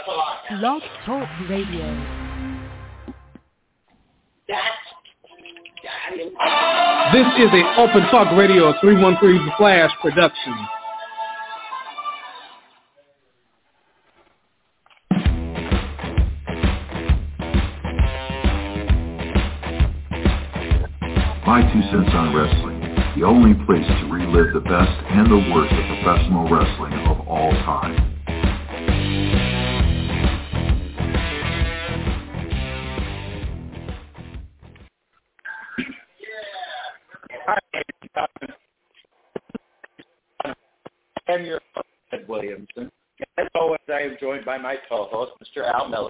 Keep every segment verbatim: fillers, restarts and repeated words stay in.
Blog Talk Radio. This is a Open Talk Radio three one three Flash production. My Two Cents on Wrestling, the only place to relive the best and the worst of professional wrestling of all time. I'm your host, Ed Williamson. As always, I am joined by my co-host, Mister Al Miller.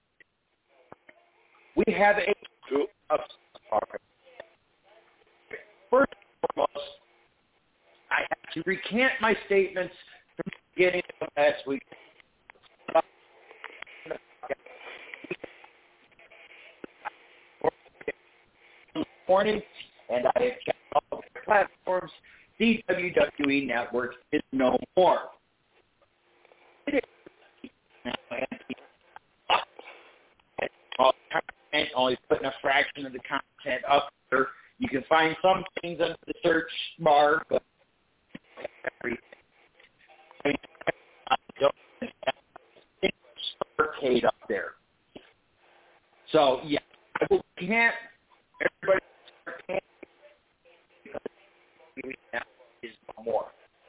We have a of First and foremost, I have to recant my statements from the beginning of last week. Morning, and I have checked all the platforms. The W W E Network is no more. It is now empty. And only putting a fraction of the content up there. You can find some things under the search bar, but everything. I mean, I don't think it's up there. So, yeah, I can't. Everybody can't. Is no more.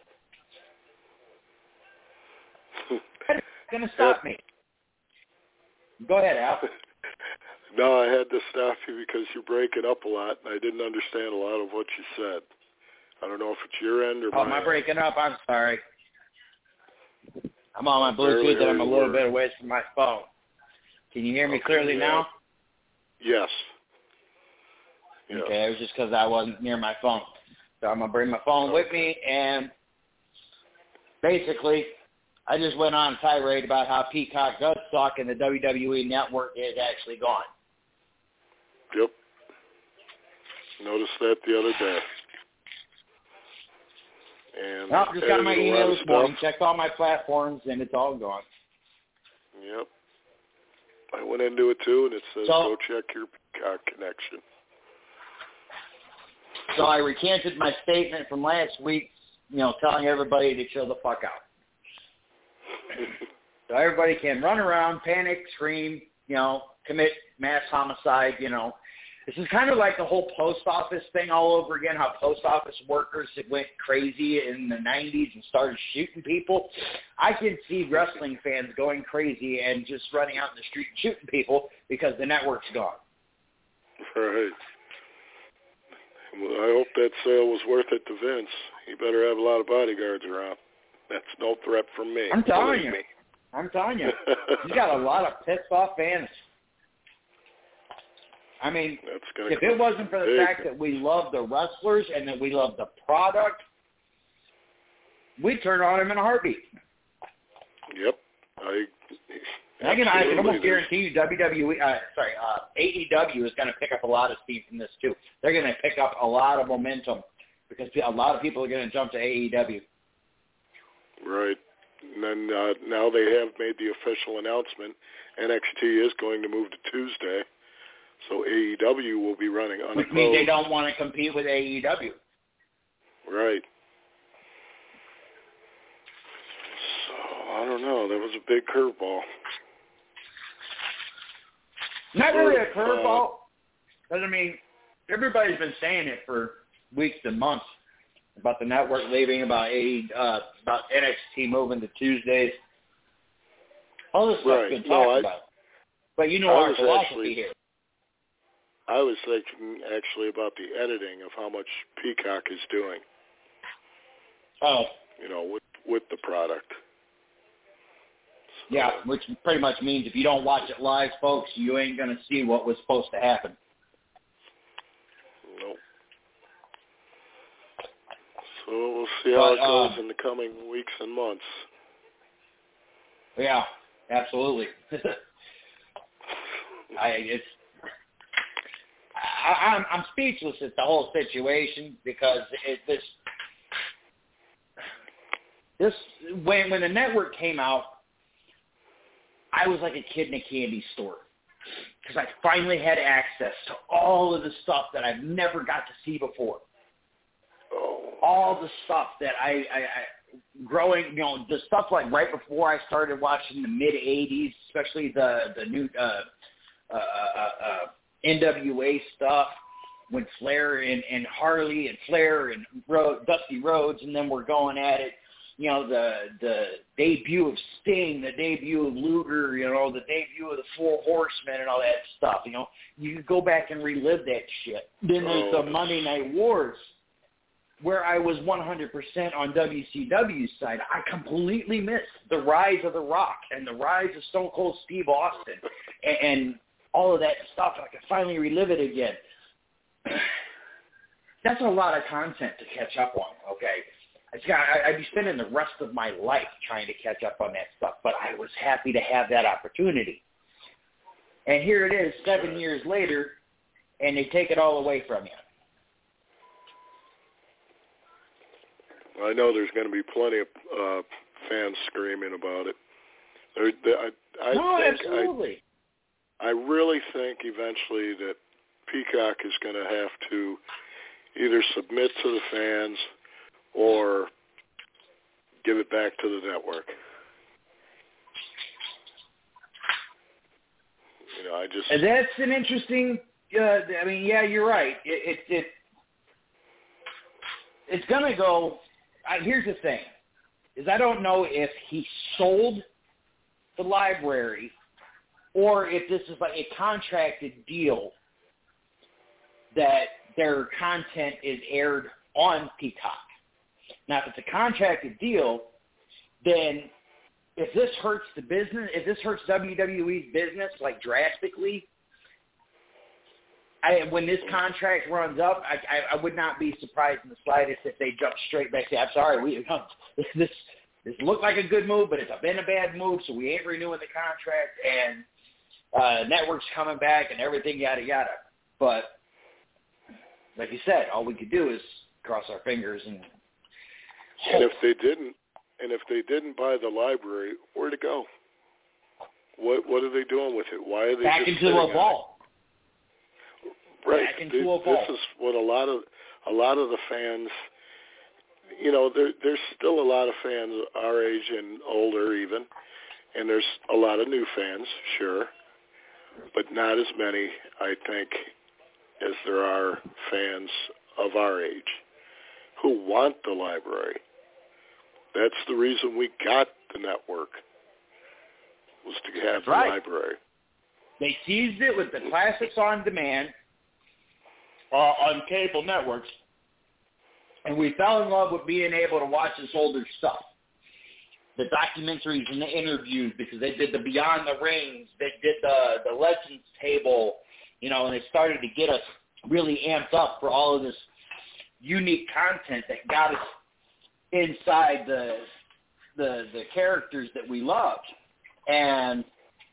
That's going to stop me. Go ahead, Al. No, I had to stop you because you're breaking up a lot, and I didn't understand a lot of what you said. I don't know if it's your end or oh, my am I end. breaking up? I'm sorry. I'm on my Bluetooth, and I'm a little bit away from my phone. Can you hear me okay, clearly yeah. now? Yes. yes. Okay, it was just because I wasn't near my phone. So I'm going to bring my phone okay. with me, and basically, I just went on a tirade about how Peacock does suck and the W W E Network is actually gone. Yep. Noticed that the other day. And Well, just got my email this stuff. morning, checked all my platforms, and it's all gone. Yep. I went into it too, and it says so, go check your Peacock connection. So I recanted my statement from last week, you know, telling everybody to chill the fuck out. So everybody can run around, panic, scream, you know, commit mass homicide, you know. This is kind of like the whole post office thing all over again, how post office workers went crazy in the nineties and started shooting people. I can see wrestling fans going crazy and just running out in the street and shooting people because the network's gone. Right. Well, I hope that sale was worth it to Vince. He better have a lot of bodyguards around. That's no threat from me. I'm telling you. Me. I'm telling you. He's got a lot of pissed off fans. I mean, if it wasn't for the big. fact that we love the wrestlers and that we love the product, we'd turn on him in a heartbeat. Yep. I I can, I can almost guarantee you W W E, uh, sorry, uh, A E W is going to pick up a lot of steam from this too. They're going to pick up a lot of momentum because a lot of people are going to jump to A E W. Right. And then uh, now they have made the official announcement. N X T is going to move to Tuesday. So A E W will be running unopposed. Which means they don't want to compete with A E W. Right. So, I don't know. That was a big curveball. Not really a curveball. Because, I mean, everybody's been saying it for weeks and months about the network leaving, about A, uh, about N X T moving to Tuesdays. All this stuff's right. been talked no, I, about. But you know I our philosophy actually, here. I was thinking actually about the editing of how much Peacock is doing. Oh. You know, with with the product. So, yeah, which pretty much means if you don't watch it live, folks, you ain't going to see what was supposed to happen. Nope. So we'll see how but, it goes uh, in the coming weeks and months. Yeah, absolutely. I it's I, I'm I'm speechless at the whole situation because it this this when when the network came out, I was like a kid in a candy store because I finally had access to all of the stuff that I've never got to see before. Oh. All the stuff that I, I, I growing, you know, the stuff like right before I started watching the mid eighties, especially the the new uh, uh, uh, uh, N W A stuff when Flair and, and Harley and Flair and Ro- Dusty Rhodes, and then we're going at it. You know, the the debut of Sting, the debut of Luger, you know, the debut of the Four Horsemen and all that stuff. You know, you could go back and relive that shit. Then there's the Monday Night Wars, where I was one hundred percent on W C W's side. I completely missed the rise of The Rock and the rise of Stone Cold Steve Austin and, and all of that stuff. I could finally relive it again. That's a lot of content to catch up on, okay? It's got, I'd be spending the rest of my life trying to catch up on that stuff, but I was happy to have that opportunity. And here it is, seven years later, and they take it all away from you. I know there's going to be plenty of uh, fans screaming about it. There, there, I, I no, think absolutely. I, I really think eventually that Peacock is going to have to either submit to the fans or give it back to the network. You know, I just. And that's an interesting. Uh, I mean, yeah, you're right. It it, it it's gonna go. I, here's the thing: is I don't know if he sold the library or if this is like a contracted deal that their content is aired on Peacock. Now, if it's a contracted deal, then if this hurts the business, if this hurts W W E's business like drastically, I, when this contract runs up, I, I, I would not be surprised in the slightest if they jump straight back and say, "I'm sorry, we this this looked like a good move, but it's been a bad move, so we ain't renewing the contract." And uh, network's coming back and everything, yada yada. But like you said, all we could do is cross our fingers and. And if they didn't, and if they didn't buy the library, where'd it go? What What are they doing with it? Why are they back just into a vault? Right. Back into this, a vault. This is what a lot of a lot of the fans. You know, there there's still a lot of fans our age and older even, and there's a lot of new fans, sure, but not as many, I think, as there are fans of our age who want the library. That's the reason we got the network, was to have That's the right. library. They seized it with the classics on demand uh, on cable networks, and we fell in love with being able to watch this older stuff. The documentaries and the interviews, because they did the Beyond the Rings, they did the, the Legends Table, you know, and they started to get us really amped up for all of this unique content that got us inside the the the characters that we loved. And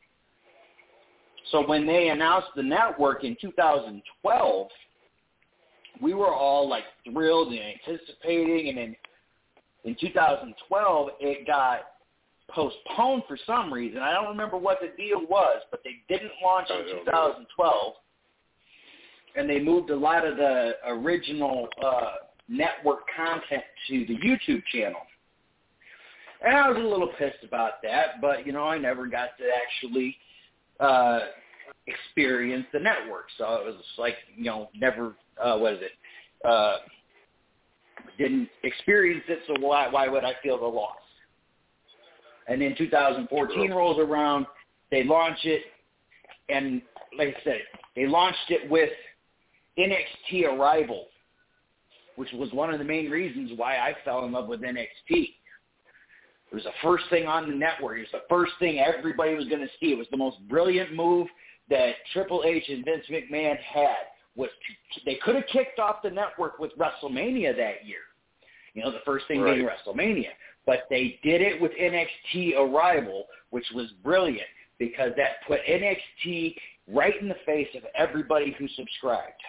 so when they announced the network in two thousand twelve, we were all like thrilled and anticipating, and then in two thousand twelve it got postponed for some reason. I don't remember what the deal was, but they didn't launch in two thousand twelve, and they moved a lot of the original uh network content to the YouTube channel. And I was a little pissed about that, but, you know, I never got to actually uh, experience the network. So it was like, you know, never, uh, what is it, uh, didn't experience it, so why, why would I feel the loss? And then two thousand fourteen rolls around, they launch it, and like I said, they launched it with N X T Arrival, which was one of the main reasons why I fell in love with N X T. It was the first thing on the network. It was the first thing everybody was going to see. It was the most brilliant move that Triple H and Vince McMahon had. Was to, they could have kicked off the network with WrestleMania that year. You know, the first thing right. being WrestleMania. But they did it with N X T Arrival, which was brilliant because that put N X T right in the face of everybody who subscribed.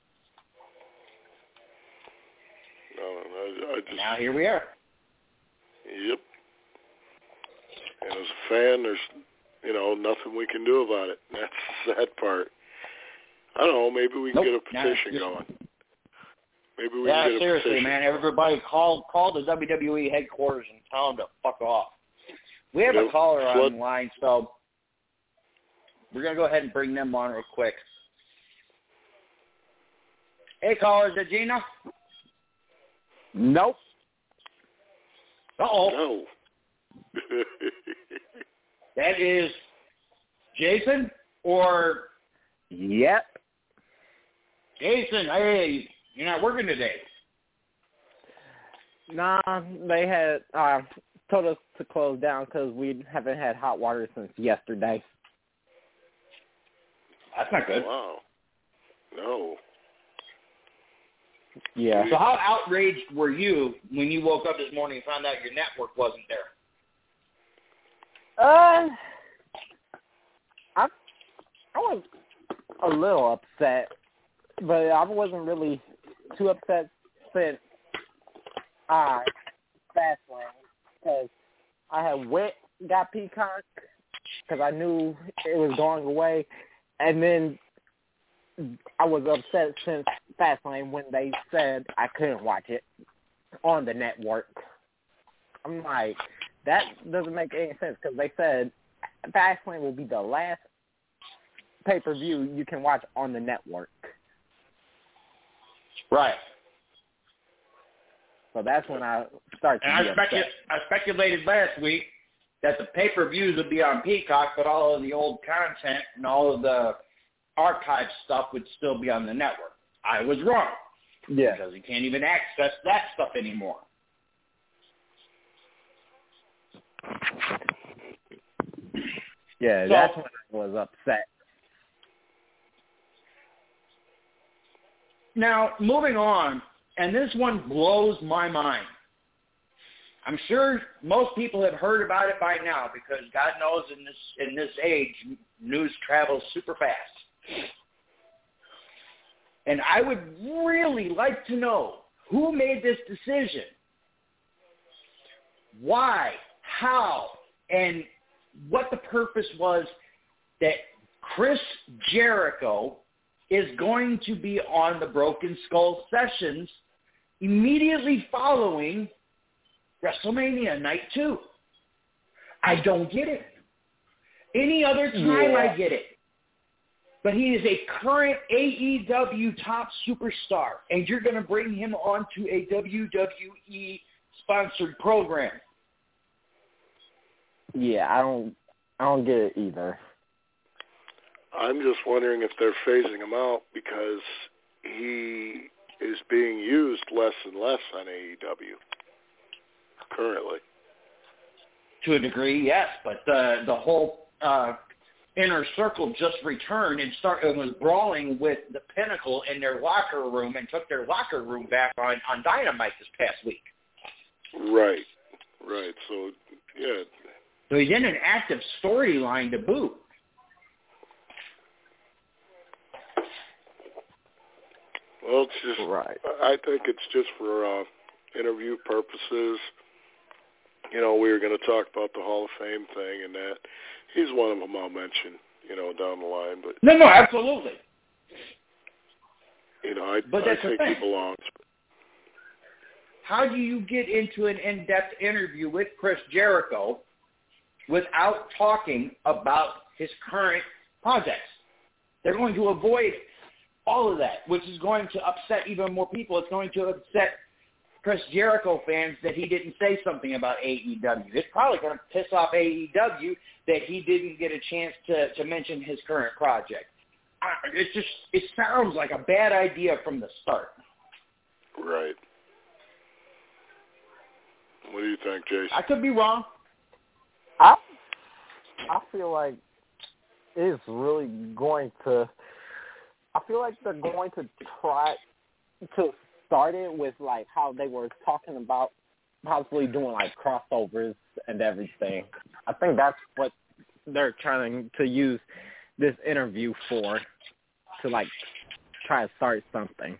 No, I, I just, now here we are. Yep. And as a fan, there's, you know, nothing we can do about it. That's the sad part. I don't know. Maybe we can nope, get a petition just, going. Maybe we yeah, can get a seriously, petition. man. Everybody call call the W W E headquarters and tell them to fuck off. We have yep. a caller Flood. online, so we're going to go ahead and bring them on real quick. Hey, caller, is it Gina? Nope. Uh-oh. No. That is Jason or... Yep. Jason, hey, you're not working today. Nah, they had uh, told us to close down because we haven't had hot water since yesterday. That's not good. Wow. No. Yeah. So how outraged were you when you woke up this morning and found out your network wasn't there? Uh, I I was a little upset, but I wasn't really too upset since I Fastlane because I had went got Peacock because I knew it was going away, and then I was upset since Fastlane when they said I couldn't watch it on the network. I'm like, that doesn't make any sense because they said Fastlane will be the last pay-per-view you can watch on the network. Right. So that's when I started to And be I, specu- upset. I speculated last week that the pay-per-views would be on Peacock, but all of the old content and all of the archive stuff would still be on the network. I was wrong. Yeah. Because you can't even access that stuff anymore. Yeah, So, that's when I was upset. Now, moving on, and this one blows my mind. I'm sure most people have heard about it by now because God knows in this in this age, news travels super fast. And I would really like to know who made this decision, why, how, and what the purpose was that Chris Jericho is going to be on the Broken Skull Sessions immediately following WrestleMania Night two. I don't get it. Any other time Yeah. I get it. But he is a current A E W top superstar, and you're going to bring him onto a W W E-sponsored program. Yeah, I don't, I don't get it either. I'm just wondering if they're phasing him out because he is being used less and less on A E W currently. To a degree, yes, but the the whole uh, Inner Circle just returned and started and was brawling with the Pinnacle in their locker room and took their locker room back on, on Dynamite this past week. Right, right. So, yeah. So he's in an active storyline to boot. Well, it's just, Right. I think it's just for uh, interview purposes. You know, we were going to talk about the Hall of Fame thing and that. He's one of them I'll mention, you know, down the line. But No, no, absolutely. You know, I, But I that's the think he thing. belongs. How do you get into an in-depth interview with Chris Jericho without talking about his current projects? They're going to avoid all of that, which is going to upset even more people. It's going to upset Chris Jericho fans that he didn't say something about A E W. It's probably going to piss off A E W that he didn't get a chance to, to mention his current project. I, it just it sounds like a bad idea from the start. Right. What do you think, Jason? I could be wrong. I I feel like it's really going to. I feel like they're going to try to start it with like how they were talking about possibly doing like crossovers and everything. I think that's what they're trying to use this interview for, to like try to start something.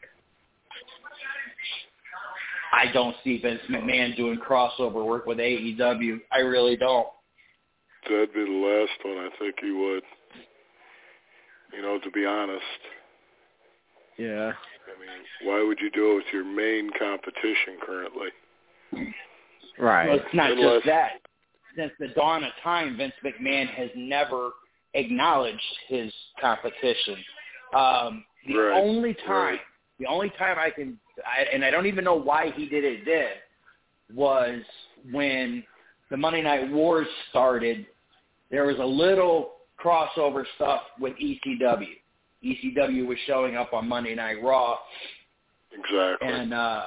I don't see Vince McMahon doing crossover work with A E W. I really don't. That'd be the last one I think he would. You know, to be honest. Yeah. I mean, why would you do it with your main competition currently? Right. Well, it's not Unless, just that. Since the dawn of time, Vince McMahon has never acknowledged his competition. Um, the right, only time, right. the only time I can, I, and I don't even know why he did it then, was when the Monday Night Wars started. There was a little crossover stuff with E C W. E C W was showing up on Monday Night Raw. Exactly. And uh,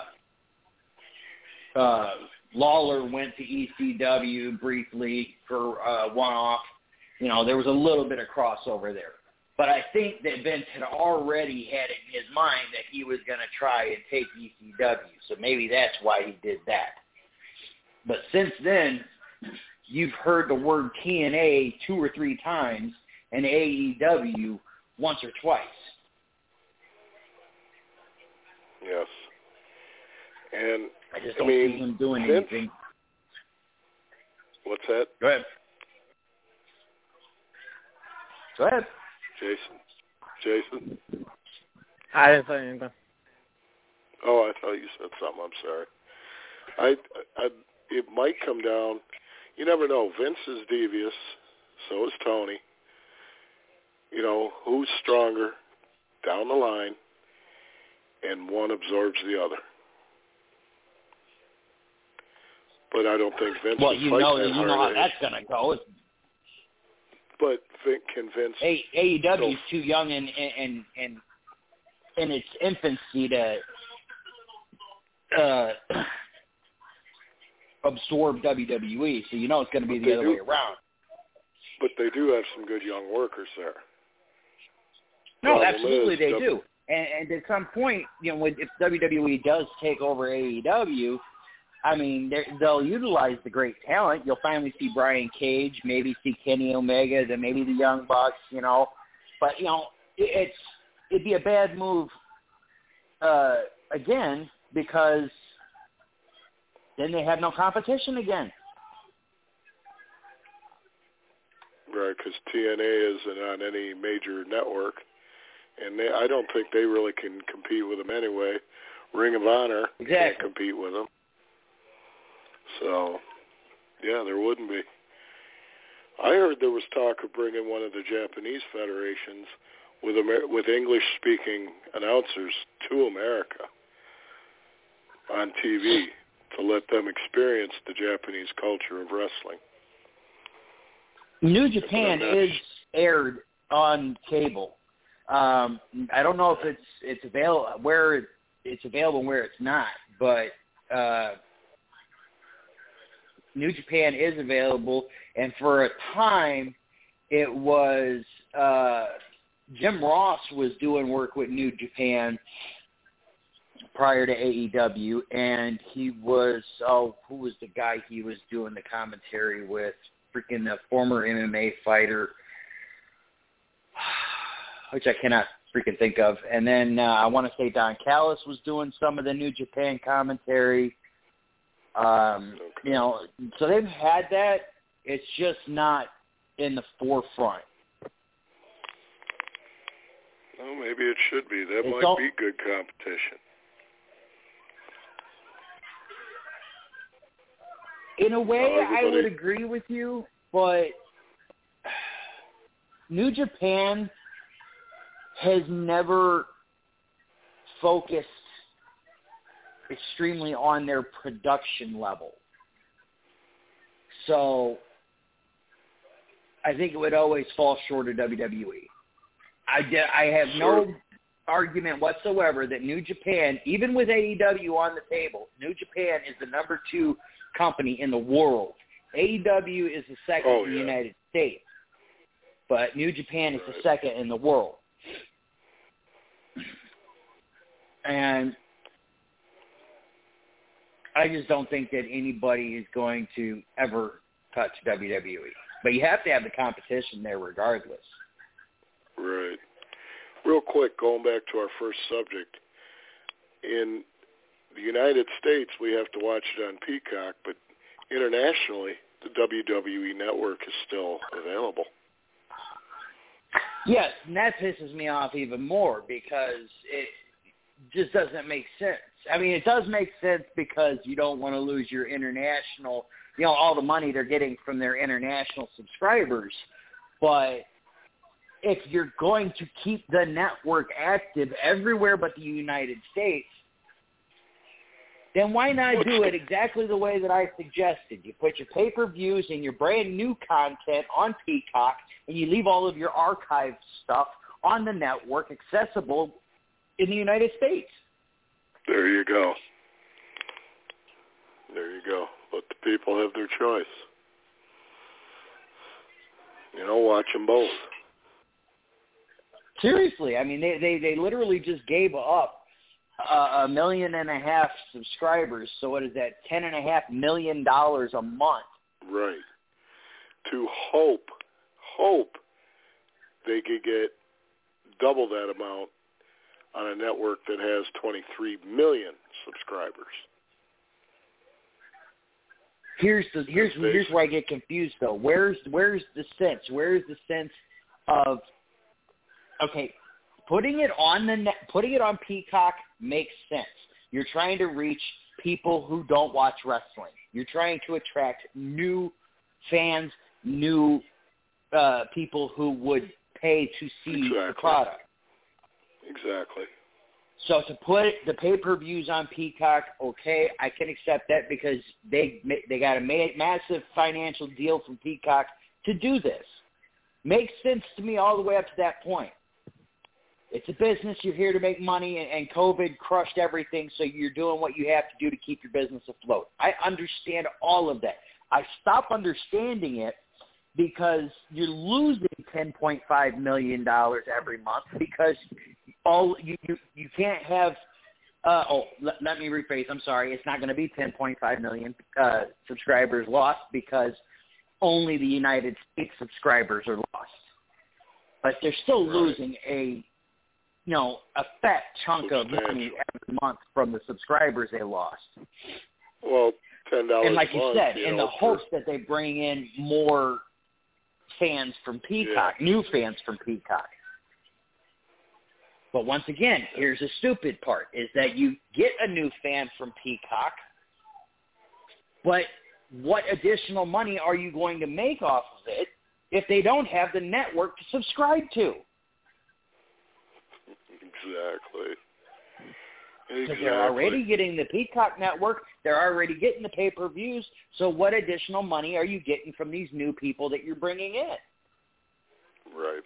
uh, Lawler went to E C W briefly for uh, one-off. You know, there was a little bit of crossover there. But I think that Vince had already had it in his mind that he was going to try and take E C W. So maybe that's why he did that. But since then, you've heard the word T N A two or three times and A E W once or twice. Yes. And, I just I don't mean, see him doing Vince, anything. What's that? Go ahead. Go ahead. Jason? Jason? I didn't say anything. Oh, I thought you said something. I'm sorry. I, I, it might come down. You never know. Vince is devious. So is Tony. You know, who's stronger down the line, and one absorbs the other. But I don't think Vince Well, would you fight know, that you hard. know how that's going to go. But Vin, can Vince... A- AEW is too young and in, in, in, in its infancy to uh, absorb W W E, so you know it's going to be But the they other do- way around. But they do have some good young workers there. No, Problem absolutely is, they W- do. And, and at some point, you know, when, if W W E does take over A E W, I mean, they'll utilize the great talent. You'll finally see Brian Cage, maybe see Kenny Omega, then maybe the Young Bucks, you know. But, you know, it, it's it'd be a bad move, uh, again, because then they have no competition again. Right, because T N A isn't on any major network. And they, I don't think they really can compete with them anyway. Ring of Honor Exactly. can't compete with them. So, yeah, there wouldn't be. I heard there was talk of bringing one of the Japanese federations with Amer- with English-speaking announcers to America on T V to let them experience the Japanese culture of wrestling. New Japan is aired on cable. Um, I don't know if it's it's available where it's available and where it's not, but uh, New Japan is available, and for a time, it was uh, Jim Ross was doing work with New Japan prior to A E W, and he was oh, who was the guy he was doing the commentary with? Freaking the former M M A fighter, which I cannot freaking think of. And then uh, I want to say Don Callis was doing some of the New Japan commentary. Um, Okay. You know, so they've had that. It's just not in the forefront. Well, maybe it should be. That It's might all- be good competition. In a way, Well, I would everybody- agree with you, but New Japan has never focused extremely on their production level. So I think it would always fall short of W W E. I, de- I have no Sure. argument whatsoever that New Japan, even with A E W on the table, New Japan is the number two company in the world. A E W is the second Oh, in the yeah. United States, but New Japan is Right. the second in the world. And I just don't think that anybody is going to ever touch W W E. But you have to have the competition there regardless. Right. Real quick, going back to our first subject, in the United States, we have to watch it on Peacock, but internationally, the W W E Network is still available. Yes, and that pisses me off even more because it just doesn't make sense. I mean, it does make sense because you don't want to lose your international, you know, all the money they're getting from their international subscribers. But if you're going to keep the network active everywhere but the United States, then why not do it exactly the way that I suggested? You put your pay-per-views and your brand new content on Peacock, and you leave all of your archived stuff on the network accessible in the United States. There you go. There you go. Let the people have their choice. You know, watch them both. Seriously, I mean, they, they, they literally just gave up uh, a million and a half subscribers. So what is that, ten and a half million dollars a month? Right. To hope, hope they could get double that amount on a network that has twenty-three million subscribers. Here's the here's here's where I get confused though. Where's where's the sense? Where's the sense of okay, putting it on the net, putting it on Peacock makes sense. You're trying to reach people who don't watch wrestling. You're trying to attract new fans, new uh, people who would pay to see exactly. the product. Exactly. So to put the pay-per-views on Peacock, okay, I can accept that because they they got a ma- massive financial deal from Peacock to do this. Makes sense to me all the way up to that point. It's a business. You're here to make money, and, and COVID crushed everything, so you're doing what you have to do to keep your business afloat. I understand all of that. I stop understanding it because you're losing ten point five million dollars every month because all you, you, you can't have uh, – oh, let, let me rephrase. I'm sorry. It's not going to be ten point five million uh, subscribers lost because only the United States subscribers are lost. But they're still right. losing a, you know, a fat chunk of money every month from the subscribers they lost. Well, ten dollars and like a month, you said, you in know, the hopes that they bring in more fans from Peacock, yeah. new fans from Peacock. But once again, here's the stupid part, is that you get a new fan from Peacock, but what additional money are you going to make off of it if they don't have the network to subscribe to? Exactly. Because Exactly. they're already getting the Peacock network, they're already getting the pay-per-views, so what additional money are you getting from these new people that you're bringing in? Right.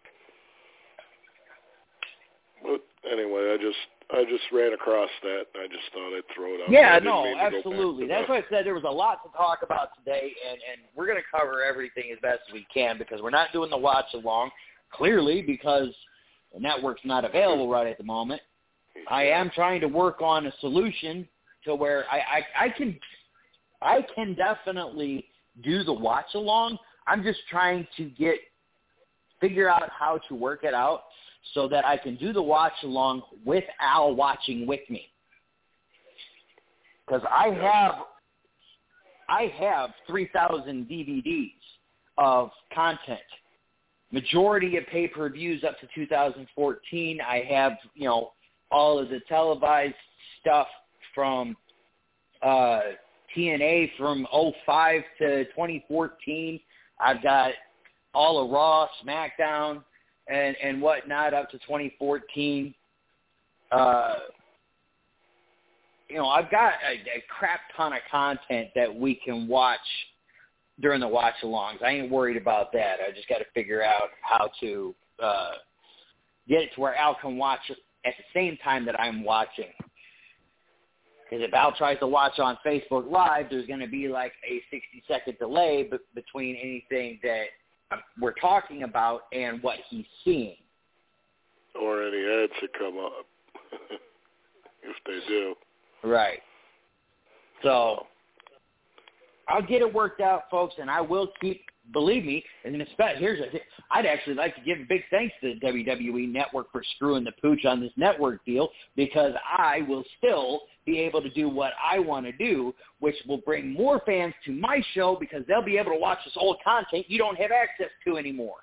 But anyway, I just I just ran across that, and I just thought I'd throw it out. Yeah, no, absolutely. That's that. why I said there was a lot to talk about today, and, and we're going to cover everything as best as we can because we're not doing the watch-along, clearly, because the network's not available right at the moment. I am trying to work on a solution to where I, I, I can I can definitely do the watch-along. I'm just trying to get figure out how to work it out so that I can do the watch-along with Al watching with me. Because I have I have three thousand D V Ds of content. Majority of pay-per-views up to two thousand fourteen. I have, you know, all of the televised stuff from uh, T N A from oh five to twenty fourteen. I've got all of Raw, SmackDown, and, and whatnot up to twenty fourteen. Uh, you know, I've got a, a crap ton of content that we can watch during the watch-alongs. I ain't worried about that. I just got to figure out how to uh, get it to where Al can watch it at the same time that I'm watching. Because if Al tries to watch on Facebook Live, there's going to be like a sixty-second delay b- between anything that we're talking about and what he's seeing. Or any ads that come up, if they do. Right. So I'll get it worked out, folks, and I will keep believe me, and especially, here's a, I'd actually like to give a big thanks to the W W E Network for screwing the pooch on this network deal, because I will still be able to do what I want to do, which will bring more fans to my show because they'll be able to watch this old content you don't have access to anymore.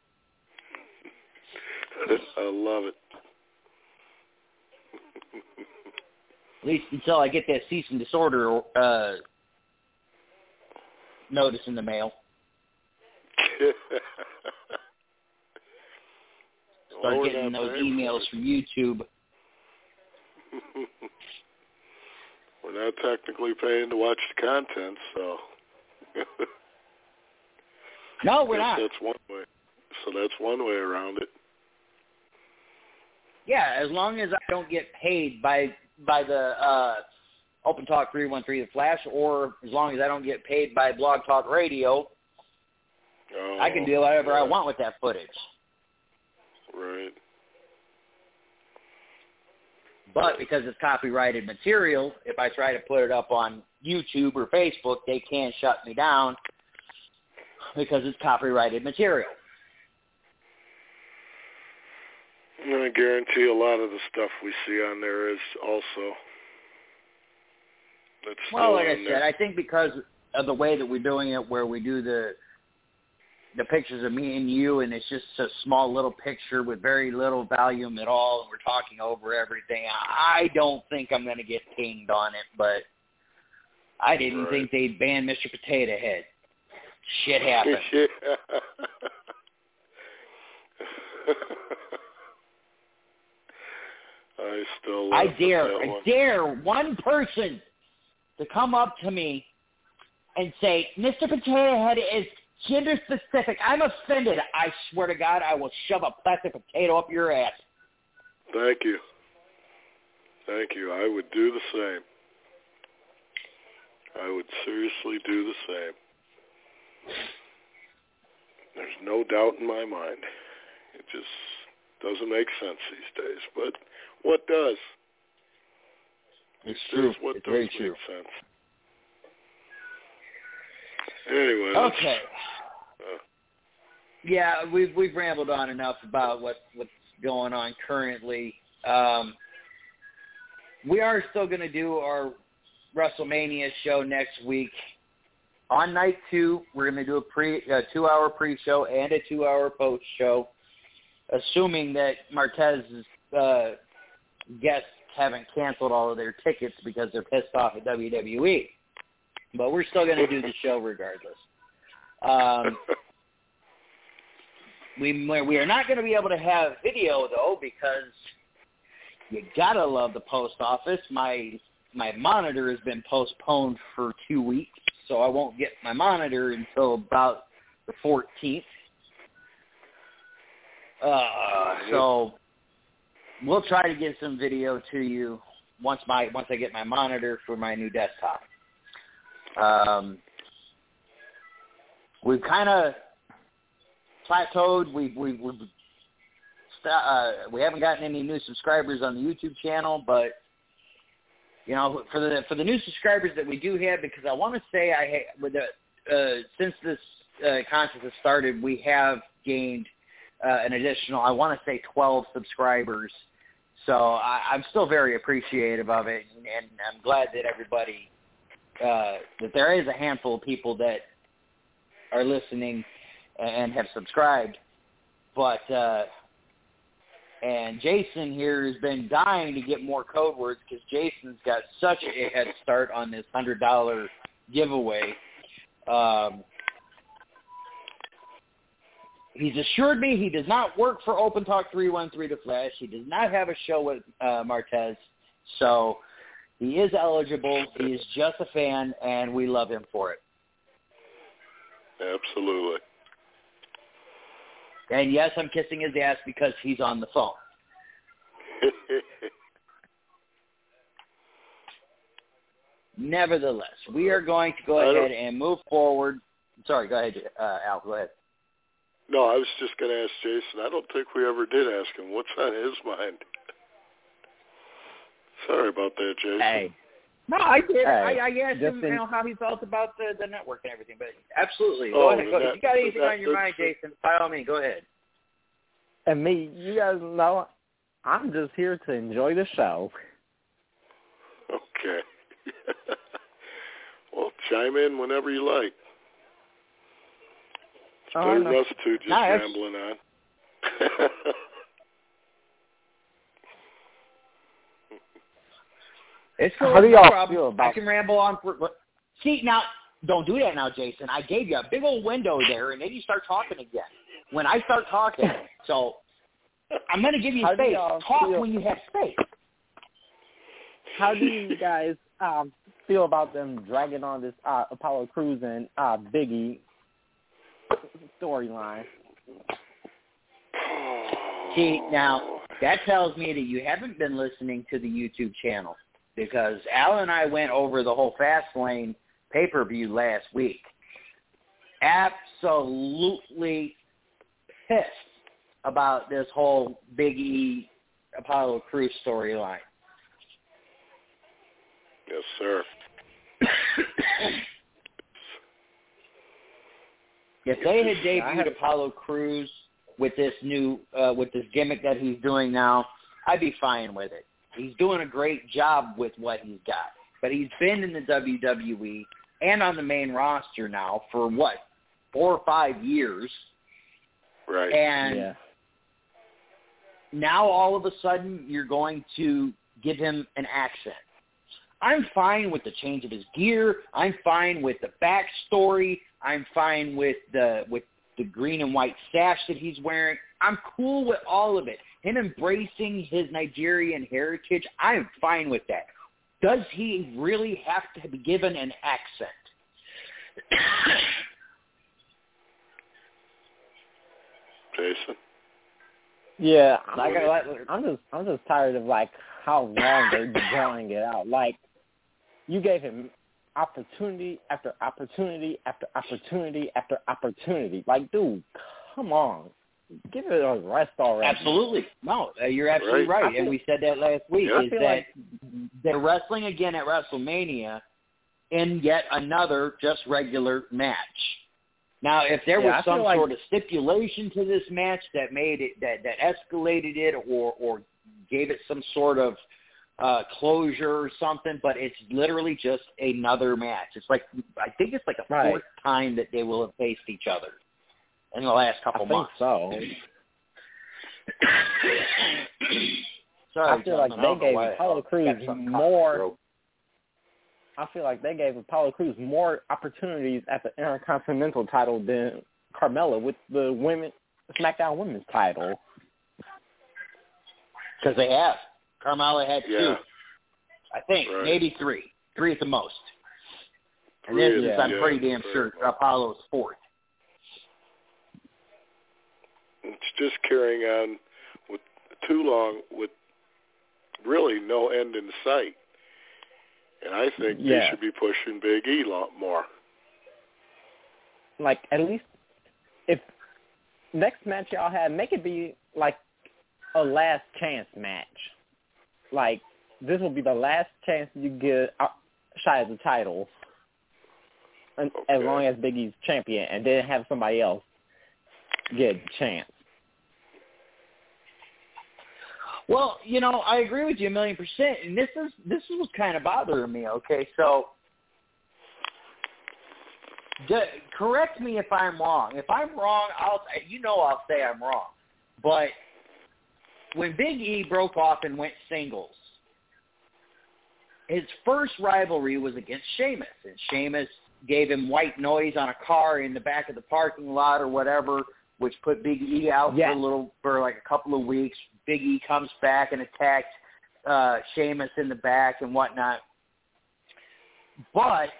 I love it. At least until I get that cease and disorder uh, notice in the mail. Start well, getting those emails from YouTube. We're not technically paying to watch the content, so. No, we're not. That's one way. So that's one way around it. Yeah, as long as I don't get paid by by the uh, Open Talk three one three The Flash, or as long as I don't get paid by Blog Talk Radio, oh, I can do whatever right. I want with that footage. Right. But because it's copyrighted material, if I try to put it up on YouTube or Facebook, they can't shut me down because it's copyrighted material. And I guarantee a lot of the stuff we see on there is also. That's Well, like I said, there. I think because of the way that we're doing it, where we do the the pictures of me and you, and it's just a small little picture with very little volume at all, and we're talking over everything. I don't think I'm going to get pinged on it, but I didn't right. think they'd ban Mister Potato Head. Shit happened. Yeah. I still I laugh dare, at that I one. dare one person to come up to me and say, Mister Potato Head is gender specific. I'm offended. I swear to God, I will shove a plastic potato up your ass. Thank you. Thank you. I would do the same. I would seriously do the same. There's no doubt in my mind. It just doesn't make sense these days. But what does? It's These true. days, what It's does very make true. sense? Anyway. Okay. Uh, Yeah, we've we've rambled on enough about what, what's going on currently. Um, we are still going to do our WrestleMania show next week. On night two, we're going to do a pre a two-hour pre-show and a two-hour post-show, assuming that Martez's uh, guests haven't canceled all of their tickets because they're pissed off at W W E. But we're still going to do the show regardless. Um, we we are not going to be able to have video though, because you gotta love the post office. My my monitor has been postponed for two weeks, so I won't get my monitor until about the fourteenth. Uh, so we'll try to get some video to you once my once I get my monitor for my new desktop. Um, we've kind of plateaued. We've we've, we've uh, we haven't gotten any new subscribers on the YouTube channel, but you know, for the for the new subscribers that we do have, because I want to say I ha- with the uh, since this uh, contest has started, we have gained uh, an additional, I want to say, twelve subscribers. So I, I'm still very appreciative of it, and, and I'm glad that everybody uh, that there is a handful of people that are listening and have subscribed. But uh, and Jason here has been dying to get more code words because Jason's got such a head start on this one hundred dollars giveaway. Um, he's assured me he does not work for Open Talk three one three The Flash. He does not have a show with uh, Martez. So he is eligible. He is just a fan, and we love him for it. Absolutely. And yes, I'm kissing his ass because he's on the phone. Nevertheless, we are going to go ahead and move forward. Sorry, go ahead, uh, Al. Go ahead. No, I was just going to ask Jason. I don't think we ever did ask him what's on his mind. Sorry about that, Jason. Hey, No, I did. Hey, I, I asked him in, you know, how he felt about the, the network and everything. But absolutely, Oh, go ahead. Go. That, If you got anything that, on your mind, Jason, by all means, go ahead. And me, you guys know, I'm just here to enjoy the show. Okay. Well, chime in whenever you like. It's better than us two just nice. rambling on. It's cool. How do no y'all problem. feel about I can ramble on. For, see, now, don't do that now, Jason. I gave you a big old window there, and then you start talking again. When I start talking, so I'm going to give you How space. y'all Talk feel- when you have space. How do you guys um, feel about them dragging on this uh, Apollo Crews and uh, Biggie storyline? See, now, that tells me that you haven't been listening to the YouTube channel because Al and I went over the whole Fastlane pay-per-view last week. Absolutely pissed about this whole Big E Apollo Crews storyline. Yes, sir. If they had debuted Apollo Crews with this new, uh, with this gimmick that he's doing now, I'd be fine with it. He's doing a great job with what he's got. But he's been in the W W E and on the main roster now for, what, four or five years. Right. And yeah. now all of a sudden you're going to give him an accent. I'm fine with the change of his gear. I'm fine with the backstory. I'm fine with the with the green and white sash that he's wearing. I'm cool with all of it. Him embracing his Nigerian heritage, I'm fine with that. Does he really have to be given an accent? Jason? Yeah, I got, like, I'm just I'm just tired of like how long they're drawing it out. Like, you gave him opportunity after opportunity after opportunity after opportunity. Like, dude, come on, give it a rest already. Absolutely, no, uh, you're absolutely right, Right. right. and we said that last week. Yeah. Is that like, they're wrestling again at WrestleMania in yet another just regular match. Now, if there Yeah, I was feel some like- sort of stipulation to this match that made it that, that escalated it or or gave it some sort of uh, closure or something, but it's literally just another match. It's like I think it's like a Right. fourth time that they will have faced each other in the last I couple think months. so. Sorry, I feel like gentlemen, they don't know gave why Apollo I got Crews something caught in my more. throat. I feel like they gave Apollo Crews more opportunities at the Intercontinental title than Carmella with the women SmackDown Women's title. Because they have. Carmella had Yeah. two. I think. Right. Maybe three. Three at the most. And Three this is- is, I'm yeah, pretty damn very sure, well. Apollo's fourth. It's just carrying on with too long with really no end in sight. And I think Yeah. they should be pushing Big E a lot more. Like, at least if next match y'all have, make it be like a last chance match. Like, this will be the last chance you get a shot at the title, and, Okay. as long as Big E's champion, and then have somebody else get a chance. Well, you know, I agree with you a million percent, and this is this is what's kind of bothering me. Okay, so d- correct me if I'm wrong. If I'm wrong, I'll you know I'll say I'm wrong. But when Big E broke off and went singles, his first rivalry was against Sheamus, and Sheamus gave him white noise on a car in the back of the parking lot or whatever, which put Big E out Yeah. for a little for like a couple of weeks. Big E comes back and attacks uh, Sheamus in the back and whatnot. But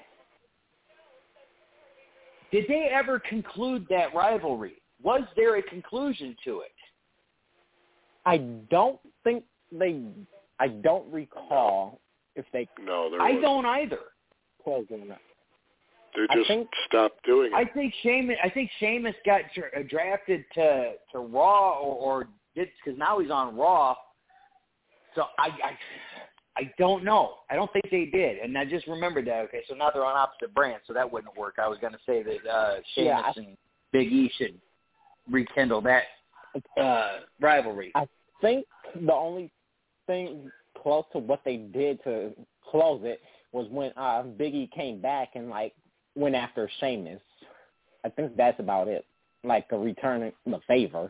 did they ever conclude that rivalry? Was there a conclusion to it? I don't think they. I don't recall if they No, there I wasn't. don't either. closed on that. They I just think- stopped doing it. I think Sheamus. I think Sheamus got dra- drafted to to Raw, or, or did because now he's on Raw. So I, I I don't know. I don't think they did. And I just remembered that. Okay, so now they're on opposite brands, so that wouldn't work. I was going to say that uh, Sheamus Yeah, I, and Big E should rekindle that uh, rivalry. I think the only thing close to what they did to close it was when uh, Big E came back and, like, went after Sheamus. I think that's about it, like a return the favor.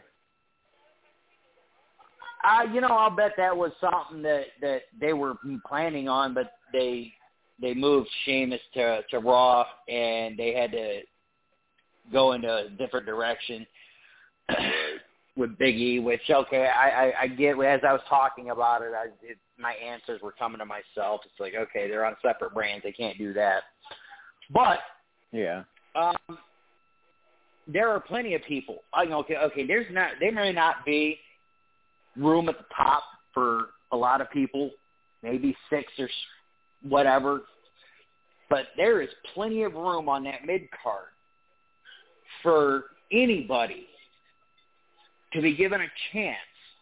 Uh, you know, I'll bet that was something that, that they were planning on, but they they moved Sheamus to, to Raw, and they had to go into a different direction with Big E, which, okay, I, I, I get. As I was talking about it, I, it, my answers were coming to myself. It's like, okay, they're on separate brands. They can't do that. But yeah, um, there are plenty of people. I know, okay, okay, there's not, there may not be room at the top for a lot of people, maybe six or whatever, but there is plenty of room on that mid-card for anybody to be given a chance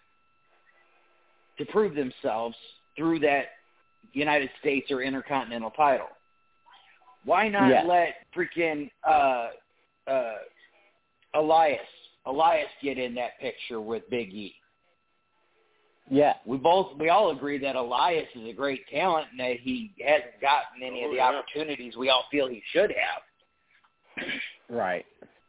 to prove themselves through that United States or Intercontinental title. Why not yeah. let freaking uh, uh, Elias, Elias get in that picture with Big E? Yeah. We both, we all agree that Elias is a great talent and that he hasn't gotten any oh, of the yeah. opportunities we all feel he should have. Right.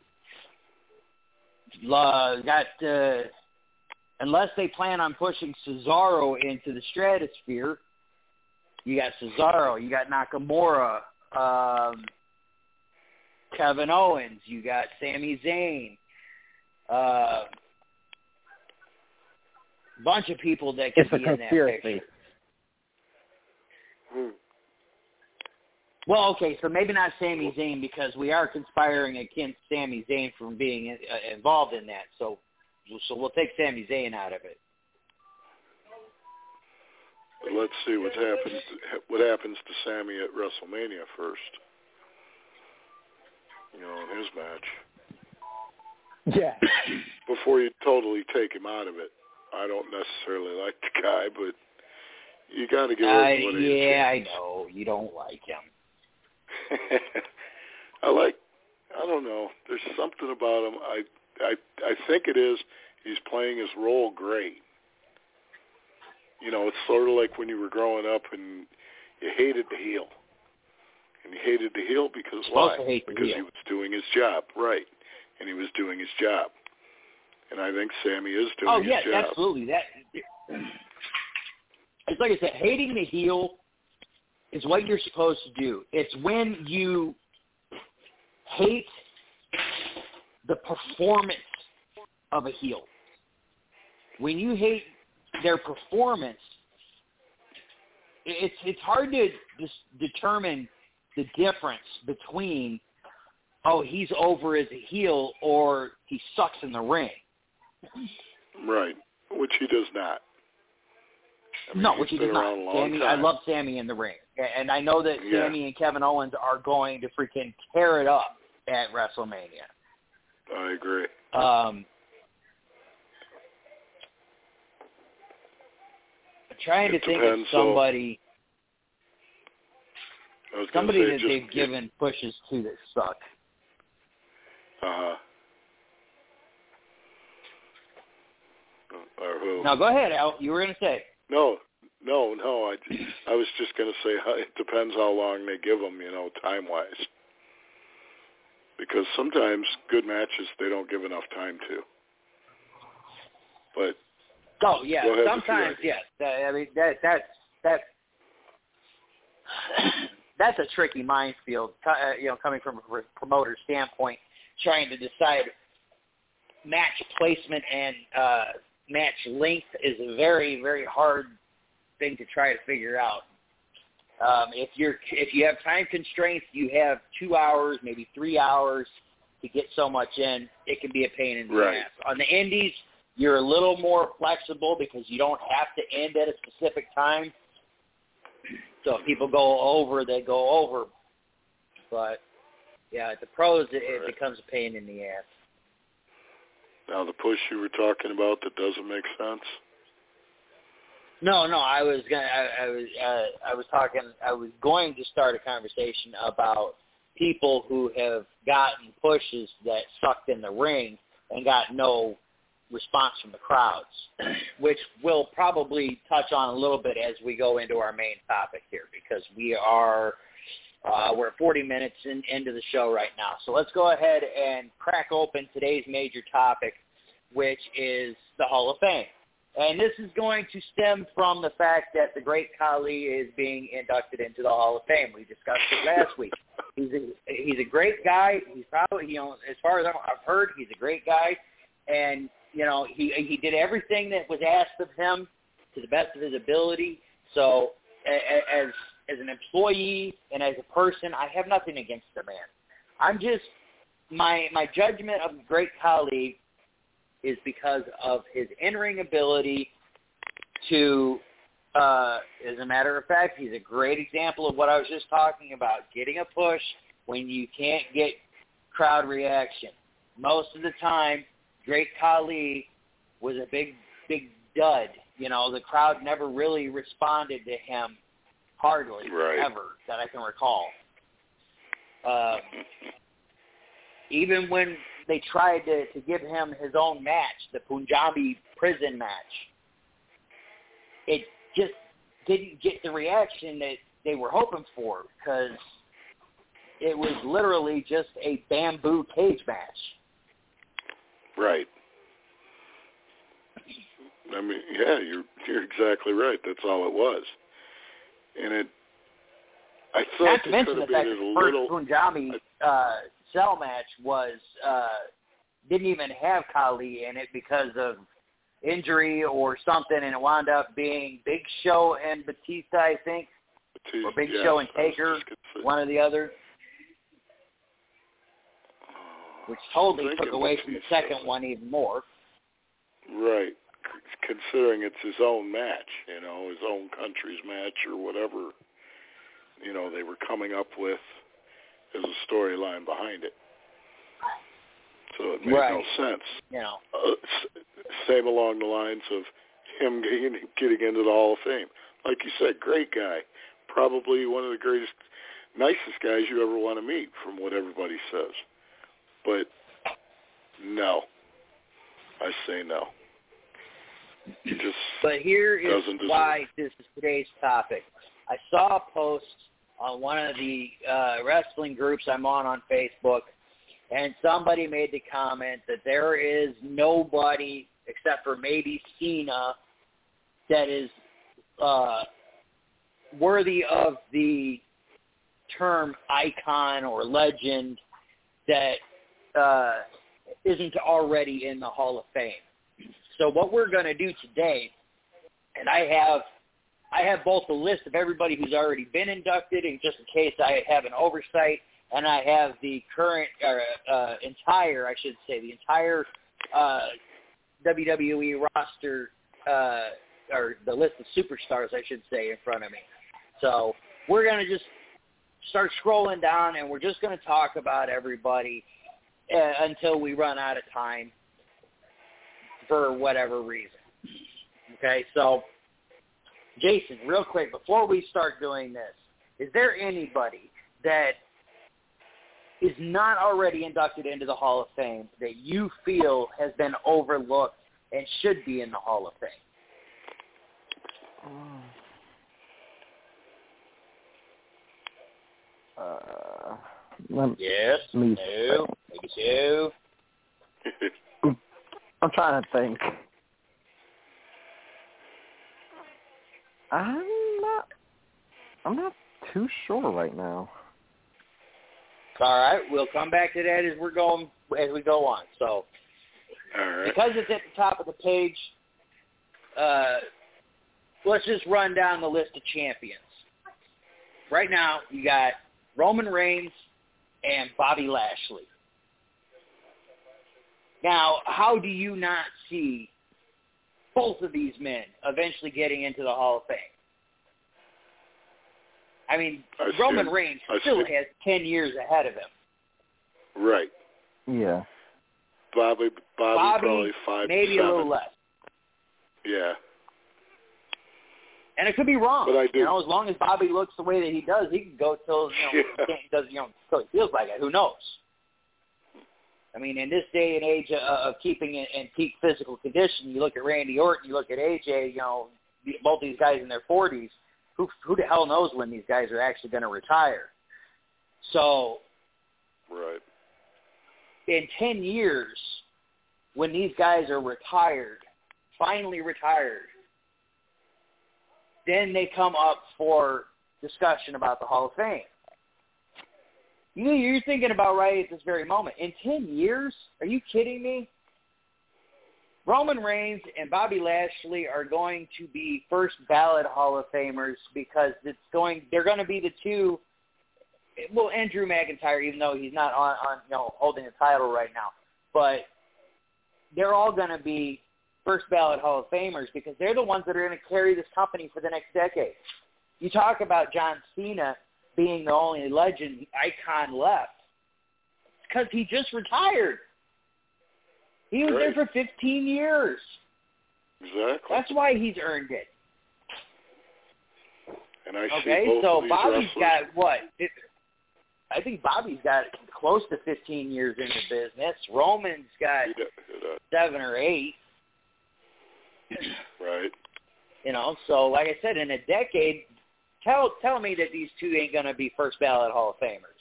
Uh, got, uh, unless they plan on pushing Cesaro into the stratosphere, you got Cesaro, you got Nakamura, um, Kevin Owens, you got Sami Zayn, uh, bunch of people that could it's a be in that conspiracy. picture. Hmm. Well, okay, so maybe not Sami Zayn because we are conspiring against Sami Zayn from being uh, involved in that. So, so we'll take Sami Zayn out of it. But let's see what happens. What happens to Sami at WrestleMania first? You know, in his match. Yeah. Before you totally take him out of it. I don't necessarily like the guy, but you got to give everybody uh, yeah, a chance. I know. You don't like him. I like, I don't know. There's something about him. I, I, I think it is he's playing his role great. You know, it's sort of like when you were growing up and you hated the heel. And you hated the heel because why? Because heel. he was doing his job, right. And he was doing his job. And I think Sami is doing oh, his yes, job. Oh, yes, absolutely. That it's like I said, hating the heel is what you're supposed to do. It's when you hate the performance of a heel. When you hate their performance, it's it's hard to just determine the difference between, oh, he's over as a heel or he sucks in the ring. Right, which he does not. I mean, no, which he does not. Sami, I love Sami in the ring. And I know that yeah. Sami and Kevin Owens are going to freaking tear it up at WrestleMania. I agree. Um, I'm trying it to think depends, of somebody so somebody say that just, they've given pushes to that suck. Uh-huh. Or who? Now, go ahead, Al. You were going to say. No, no, no. I, I was just going to say how, it depends how long they give them, you know, time-wise. Because sometimes good matches they don't give enough time to. But oh yeah, sometimes yes. I mean that that's that that's a tricky minefield. You know, coming from a promoter standpoint, trying to decide match placement and uh, match length is a very very hard thing to try to figure out. Um, if you're if you have time constraints, you have two hours, maybe three hours to get so much in. It can be a pain in the right. ass. On the indies, you're a little more flexible because you don't have to end at a specific time. So if people go over, they go over. But yeah, at the pros, it, it right. becomes a pain in the ass. Now the push you were talking about that doesn't make sense. No, no, I was gonna, I, I was, uh, I was talking, I was going to start a conversation about people who have gotten pushes that sucked in the ring and got no response from the crowds, which we'll probably touch on a little bit as we go into our main topic here, because we are, uh, we're forty minutes in, into the show right now. So let's go ahead and crack open today's major topic, which is the Hall of Fame. And this is going to stem from the fact that the great Khali is being inducted into the Hall of Fame. We discussed it last week. He's a, he's a great guy. He's probably, you know, as far as I've heard, he's a great guy. And, you know, he he did everything that was asked of him to the best of his ability. So as as an employee and as a person, I have nothing against the man. I'm just, my my judgment of the great Khali is because of his in-ring ability to, uh, as a matter of fact, he's a great example of what I was just talking about, getting a push when you can't get crowd reaction. Most of the time, Great Khali was a big, big dud. You know, the crowd never really responded to him, hardly, right. ever, that I can recall. Um, even when they tried to, to give him his own match, the Punjabi prison match, it just didn't get the reaction that they were hoping for, because it was literally just a bamboo cage match. Right. I mean, yeah, you're you're exactly right. That's all it was. And it, I thought Not to it mention could the have fact been that a the first little Punjabi uh, cell match was uh, didn't even have Khali in it because of injury or something, and it wound up being Big Show and Batista, I think, Batista, or Big yes, Show and Taker, one or the other, which totally took away from the second one even more. Right. C- considering it's his own match, you know, his own country's match or whatever, you know, they were coming up with as a storyline behind it. So it made right. no sense. You know. Uh, same along the lines of him getting, getting into the Hall of Fame. Like you said, great guy. Probably one of the greatest, nicest guys you ever want to meet, from what everybody says. But no. I say no. He just but here is why deserve. this is today's topic. I saw a post on one of the uh, wrestling groups I'm on on Facebook, and somebody made the comment that there is nobody except for maybe Cena that is uh, worthy of the term icon or legend that uh, isn't already in the Hall of Fame. So what we're going to do today, and I have I have both a list of everybody who's already been inducted, in just in case I have an oversight, and I have the current, uh, uh, entire, I should say, the entire uh, W W E roster, uh, or the list of superstars, I should say, in front of me. So we're going to just start scrolling down, and we're just going to talk about everybody uh, until we run out of time for whatever reason. Okay, so Jason, real quick, before we start doing this, is there anybody that is not already inducted into the Hall of Fame that you feel has been overlooked and should be in the Hall of Fame? Uh, let, yes, me no, maybe two. I'm trying to think. I'm not. I'm not too sure right now. All right, we'll come back to that as we're going as we go on. So, all right. Because it's at the top of the page, uh, let's just run down the list of champions. Right now, you got Roman Reigns and Bobby Lashley. Now, how do you not see both of these men eventually getting into the Hall of Fame? I mean, I Roman see. Reigns I still see. has ten years ahead of him. Right. Yeah. Bobby, Bobby, Bobby probably five, maybe seven. a little less. Yeah. And it could be wrong. But I do. You know, as long as Bobby looks the way that he does, he can go till you know Yeah. he does you know till he feels like it. Who knows? I mean, in this day and age uh, of keeping it in peak physical condition, you look at Randy Orton, you look at A J. You know, both these guys in their forties. Who who the hell knows when these guys are actually going to retire? So, right. in ten years, when these guys are retired, finally retired, then they come up for discussion about the Hall of Fame. You, you're thinking about right at this very moment. In ten years? Are you kidding me? Roman Reigns and Bobby Lashley are going to be first ballot Hall of Famers because it's going. They're going to be the two. Well, and Drew McIntyre, even though he's not on, on you know holding the title right now, but they're all going to be first ballot Hall of Famers because they're the ones that are going to carry this company for the next decade. You talk about John Cena being the only legend icon left because he just retired. He was Right. there for fifteen years. Exactly. That's why he's earned it. And I see Okay, both so of these Bobby's wrestlers. got what? It, I think Bobby's got close to fifteen years in the business. Roman's got He does- he does. seven or eight. Right. You know, so like I said, in a decade, tell tell me that these two ain't going to be first ballot Hall of Famers.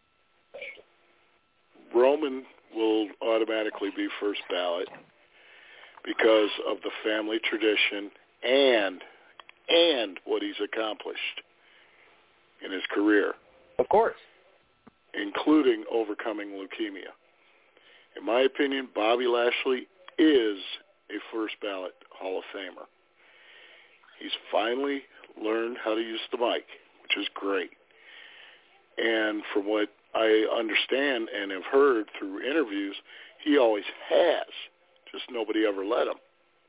Roman will automatically be first ballot because of the family tradition and and what he's accomplished in his career, Of course. including overcoming leukemia. In my opinion, Bobby Lashley is a first ballot Hall of Famer. He's finally learned how to use the mic, which is great. And from what I understand and have heard through interviews, he always has, just nobody ever let him.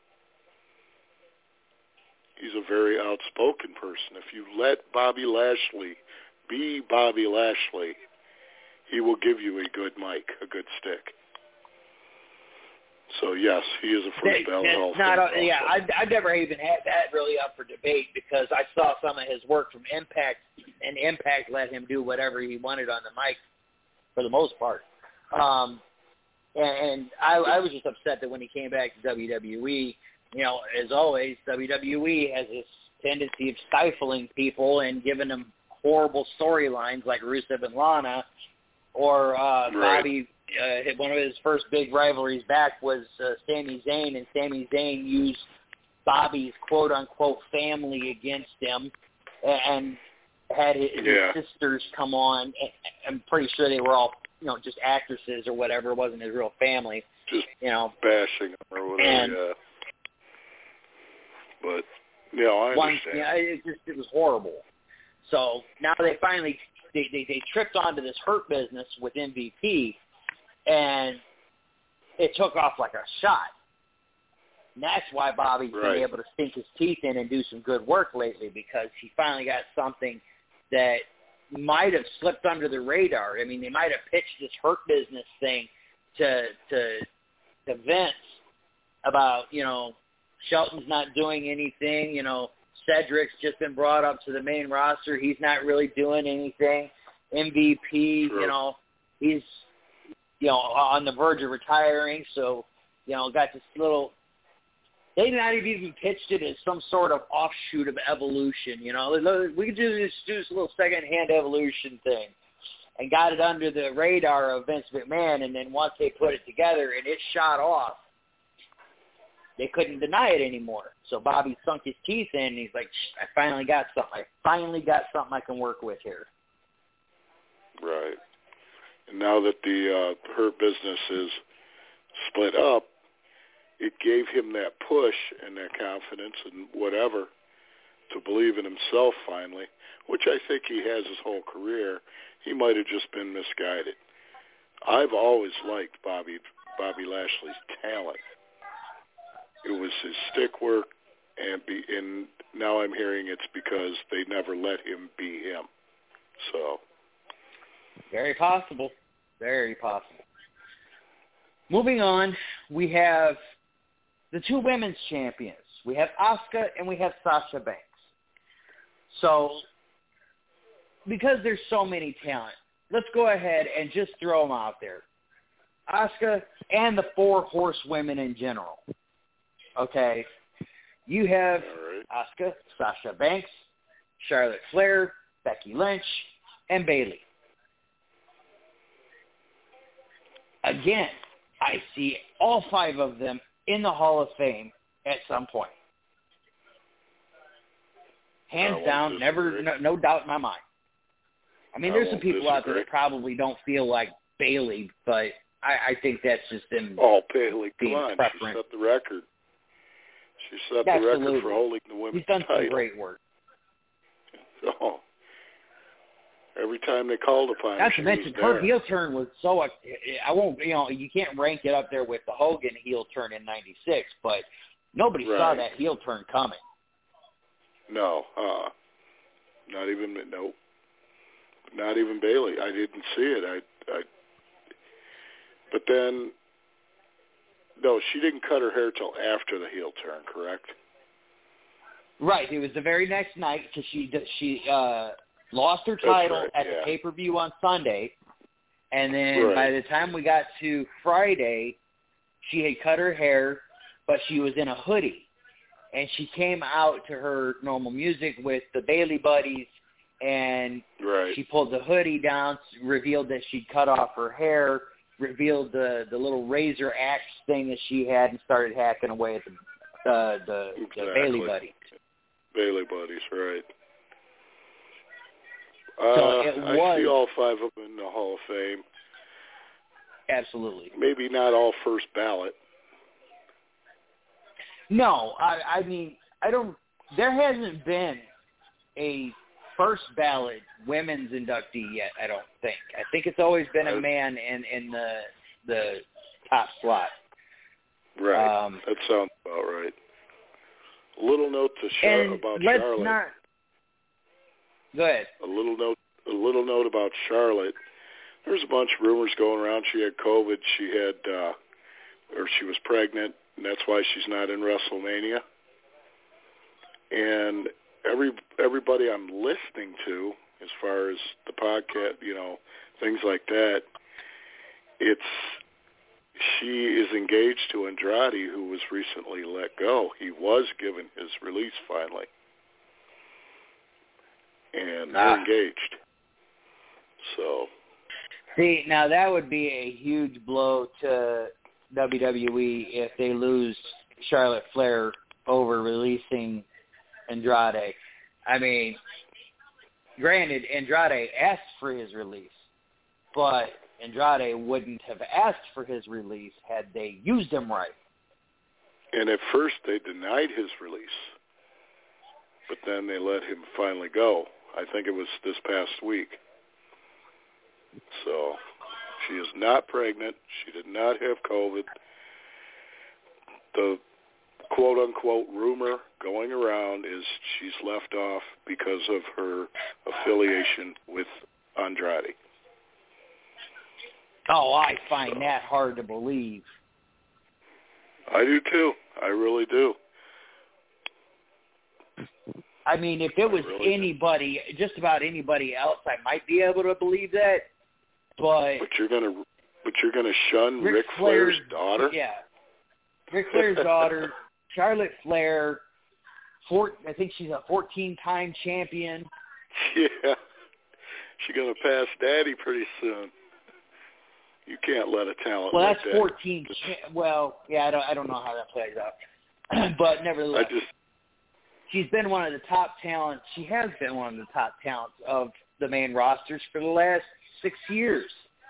He's a very outspoken person. If you let Bobby Lashley be Bobby Lashley, he will give you a good mic, a good stick. So, yes, he is a first ballot That's Hall of not Famer. a, yeah, also. I've, I've never even had that really up for debate because I saw some of his work from Impact, and Impact let him do whatever he wanted on the mic for the most part. Um, and and I, I was just upset that when he came back to W W E, you know, as always, W W E has this tendency of stifling people and giving them horrible storylines like Rusev and Lana, or uh, Right. Bobby. Uh, one of his first big rivalries back was uh, Sami Zayn, and Sami Zayn used Bobby's quote-unquote family against him and had his, Yeah. his sisters come on. I'm pretty sure they were all, you know, just actresses or whatever. It wasn't his real family, Just you know. bashing him or whatever, And- yeah. But, yeah, I One, understand. yeah, it just it was horrible. So now they finally they, they they tripped onto this hurt business with M V P, and it took off like a shot. And that's why Bobby's Right. been able to sink his teeth in and do some good work lately, because he finally got something that might have slipped under the radar. I mean, they might have pitched this hurt business thing to to to Vince about, you know, Shelton's not doing anything, you know, Cedric's just been brought up to the main roster. He's not really doing anything. M V P, Sure. you know, he's, you know, on the verge of retiring. So, you know, got this little, they not even pitched it as some sort of offshoot of Evolution, you know. We could do this, do this little second-hand Evolution thing, and got it under the radar of Vince McMahon. And then once they put it together and it shot off, they couldn't deny it anymore. So Bobby sunk his teeth in, and he's like, I finally got something. I finally got something I can work with here. Right. And now that the uh, Hurt business is split up, it gave him that push and that confidence and whatever to believe in himself finally, which I think he has his whole career. He might have just been misguided. I've always liked Bobby Bobby Lashley's talent. It was his stick work, and be, and now I'm hearing it's because they never let him be him. So, Very possible. Very possible. Moving on, we have the two women's champions. We have Asuka and we have Sasha Banks. So, because there's so many talent, let's go ahead and just throw them out there. Asuka and the four horsewomen in general. Okay? You have Asuka, Sasha Banks, Charlotte Flair, Becky Lynch, and Bayley. Again, I see all five of them in the Hall of Fame at some point. Hands down, never, no, no doubt in my mind. I mean, there's some people disagree. out there that probably don't feel like Bayley, but I, I think that's just them. Oh, Bayley, come being on. preference. She set the record. She set Absolutely. the record for holding the women's He's done title. some great work. Oh. Every time they called upon her, Not she to mention, was her there. heel turn was so, I won't, you know, you can't rank it up there with the Hogan heel turn in ninety-six, but nobody Right. saw that heel turn coming. No, uh, not even, no, not even Bayley. I didn't see it. I, I, but then, no, she didn't cut her hair till after the heel turn, correct? Right. It was the very next night because she she uh, lost her That's title right, at yeah. the pay-per-view on Sunday, and then Right. by the time we got to Friday, she had cut her hair, but she was in a hoodie, and she came out to her normal music with the Bayley Buddies, and Right. she pulled the hoodie down, revealed that she'd cut off her hair, revealed the the little razor axe thing that she had, and started hacking away at the uh, the, Exactly. the Bayley Buddies. Bayley Buddies, right. So Uh, it I was- see all five of them in the Hall of Fame. Absolutely. Maybe not all first ballot. No, I, I mean, I don't. There hasn't been a first ballot women's inductee yet. I don't think. I think it's always been a man in in the the top slot. Right. Um, that sounds about right. A little note to Char- and about let's Charlotte. not. Go ahead. A little note. A little note about Charlotte. There's a bunch of rumors going around. She had COVID. She had, uh, or she was pregnant, and that's why she's not in WrestleMania. And every everybody I'm listening to, as far as the podcast, you know, things like that, it's she is engaged to Andrade, who was recently let go. He was given his release finally, and they're Ah. engaged. So. See, now that would be a huge blow to W W E if they lose Charlotte Flair over releasing Andrade. I mean, granted, Andrade asked for his release, but Andrade wouldn't have asked for his release had they used him right. And at first they denied his release, but then they let him finally go. I think it was this past week. So she is not pregnant. She did not have COVID. The quote-unquote rumor going around is she's left off because of her affiliation with Andrade. Oh, I find So. that hard to believe. I do too. I really do. I mean, if it was really anybody, just about anybody else, I might be able to believe that. But But you're gonna, but you're gonna shun Ric Ric Flair's Flair's daughter. Yeah, Ric Flair's daughter, Charlotte Flair. Four, I think she's a fourteen-time champion. Yeah, she's gonna pass Daddy pretty soon. You can't let a talent Well, like that's that. fourteen. Cha- well, yeah, I don't, I don't know how that plays out, but nevertheless, I just, she's been one of the top talents. She has been one of the top talents of the main rosters for the last six years.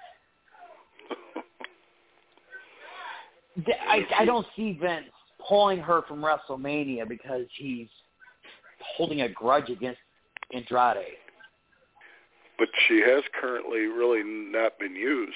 I, I don't see Vince pulling her from WrestleMania because he's holding a grudge against Andrade. but she has currently really not been used.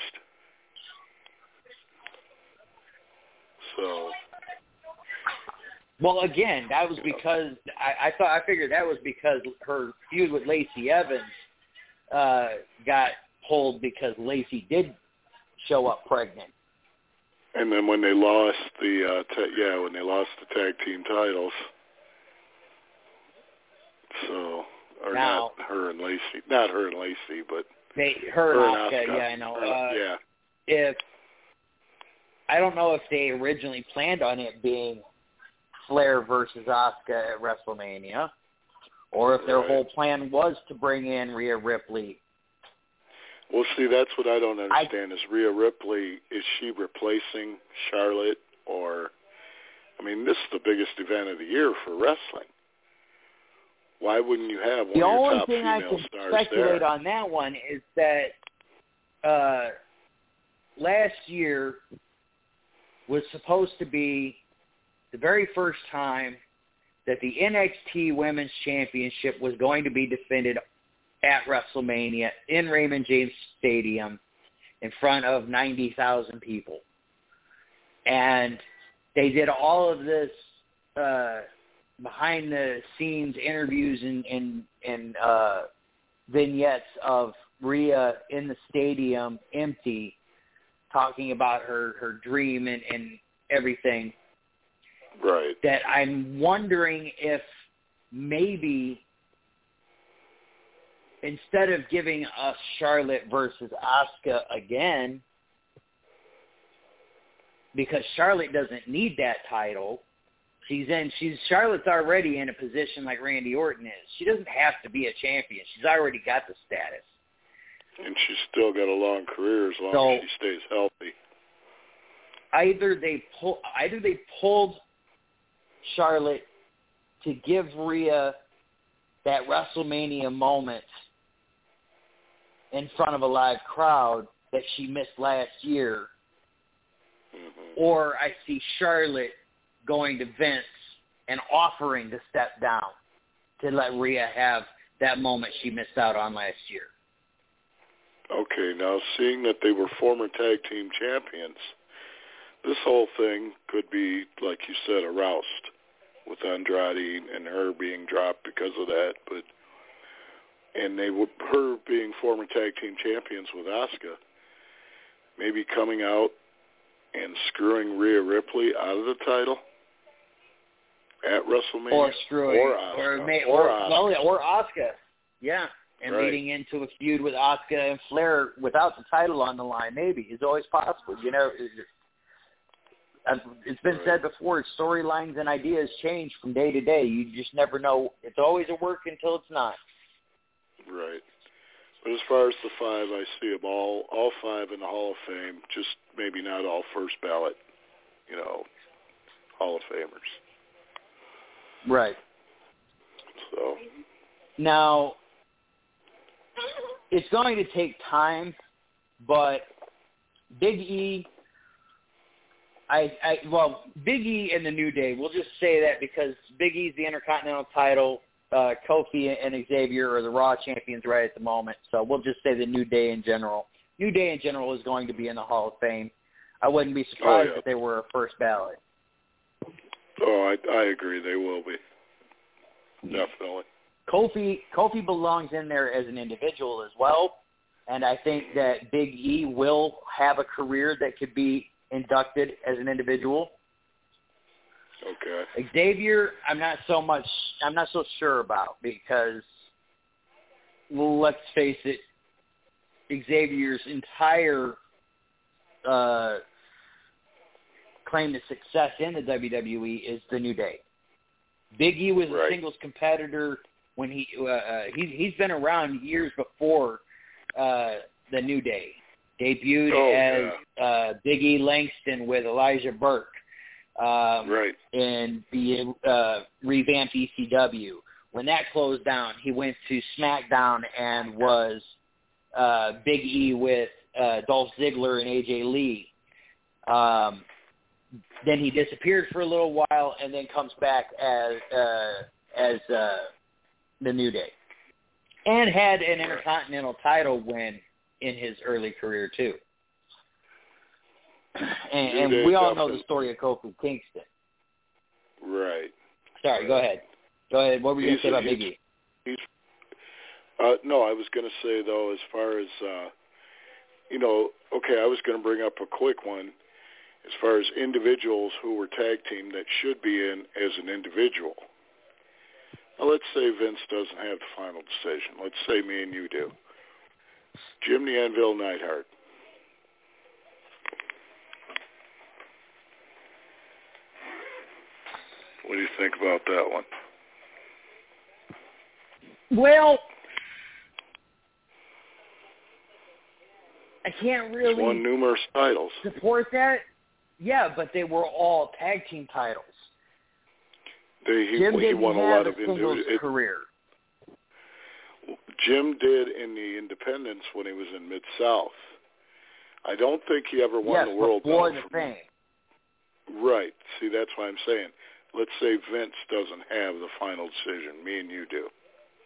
So, Well, again, that was because I, I thought I figured that was because her feud with Lacey Evans uh, got pulled because Lacey did show up pregnant. and then when they lost the, uh, ta- yeah, when they lost the tag team titles. So, or now, not her and Lacey, not her and Lacey, but they, her, her and and Asuka, Asuka. yeah, I know. Her, Uh, yeah. If I don't know if they originally planned on it being Flair versus Asuka at WrestleMania, or if their Right. whole plan was to bring in Rhea Ripley. Well, see, that's what I don't understand. I, is Rhea Ripley, is she replacing Charlotte, or, I mean, this is the biggest event of the year for wrestling. Why wouldn't you have one The of your only top thing I female can stars speculate there? on that one is that uh, last year was supposed to be the very first time that the N X T Women's Championship was going to be defended at WrestleMania in Raymond James Stadium in front of ninety thousand people. And they did all of this uh, behind-the-scenes interviews and, and, and uh, vignettes of Rhea in the stadium empty, talking about her, her dream and, and everything. Right. That I'm wondering if maybe instead of giving us Charlotte versus Asuka again, because Charlotte doesn't need that title, she's in. She's Charlotte's already in a position like Randy Orton is. She doesn't have to be a champion. She's already got the status. And she's still got a long career as long So, as she stays healthy. Either they pull, either they pulled Charlotte to give Rhea that WrestleMania moment in front of a live crowd that she missed last year, Mm-hmm. or I see Charlotte going to Vince and offering to step down to let Rhea have that moment she missed out on last year. Okay, now seeing that they were former tag team champions, this whole thing could be, like you said, a roust with Andrade and her being dropped because of that. But and they would her being former tag team champions with Asuka, maybe coming out and screwing Rhea Ripley out of the title at WrestleMania, Or screwing, or Asuka, or, may, or, or, Asuka. well, yeah, or Asuka, yeah, and Right. leading into a feud with Asuka and Flair without the title on the line. Maybe it's always possible. You know, it's been Right. said before. Storylines and ideas change from day to day. You just never know. It's always a work until it's not. Right. But as far as the five, I see them all, all five in the Hall of Fame, just maybe not all first ballot, you know, Hall of Famers. Right. So. Now, it's going to take time, but Big E, I, I well, Big E and the New Day, we'll just say that because Big E's the Intercontinental title, uh, Kofi and Xavier are the Raw champions right at the moment, so we'll just say the New Day in general. New Day in general is going to be in the Hall of Fame. I wouldn't be surprised Oh, yeah. if they were a first ballot. Oh, I, I agree. They will be. Definitely. Kofi Kofi belongs in there as an individual as well, and I think that Big E will have a career that could be inducted as an individual. Okay. Xavier, I'm not so much, I'm not so sure about because, well, let's face it, Xavier's entire uh, claim to success in the W W E is the New Day. Big E was Right. a singles competitor when he uh, uh, he he's been around years before uh, the New Day. Debuted Oh, as yeah. uh, Big E Langston with Elijah Burke um, Right. in the uh, revamped E C W. When that closed down, he went to SmackDown and was uh, Big E with uh, Dolph Ziggler and A J Lee. Um, then he disappeared for a little while and then comes back as uh, as uh, the New Day. And had an Intercontinental title win in his early career, too. And, New and Day we all know definitely- the story of Kofi Kingston. Right. Sorry, go ahead. Go ahead. What were you going to say He's- about Big E? He's, uh, no, I was going to say, though, as far as, uh, you know, okay, I was going to bring up a quick one. As far as individuals who were tag team that should be in as an individual. Well, let's say Vince doesn't have the final decision. Let's say me and you do. Jim the Anvil Neidhart. What do you think about that one? Well, I can't really He's won numerous titles. support that. Yeah, but they were all tag team titles. They, he, Jim he didn't won a have lot a of singles individual career. Jim did in the independents when he was in Mid-South. I don't think he ever won yes, the world before belt. the from, fame. Right. See, that's what I'm saying. Let's say Vince doesn't have the final decision. Me and you do.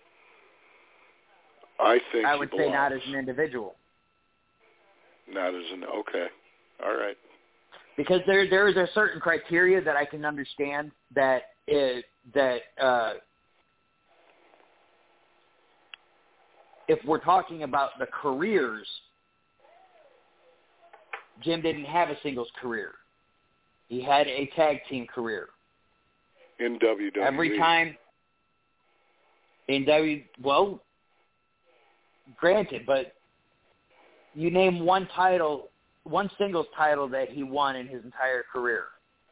I think I he would belongs. say not as an individual. Not as an okay. All right. Because there there is a certain criteria that I can understand that is, that uh, if we're talking about the careers, Jim didn't have a singles career. He had a tag team career. In W W E. Every time in W, well, granted, but you name one title, one singles title that he won in his entire career.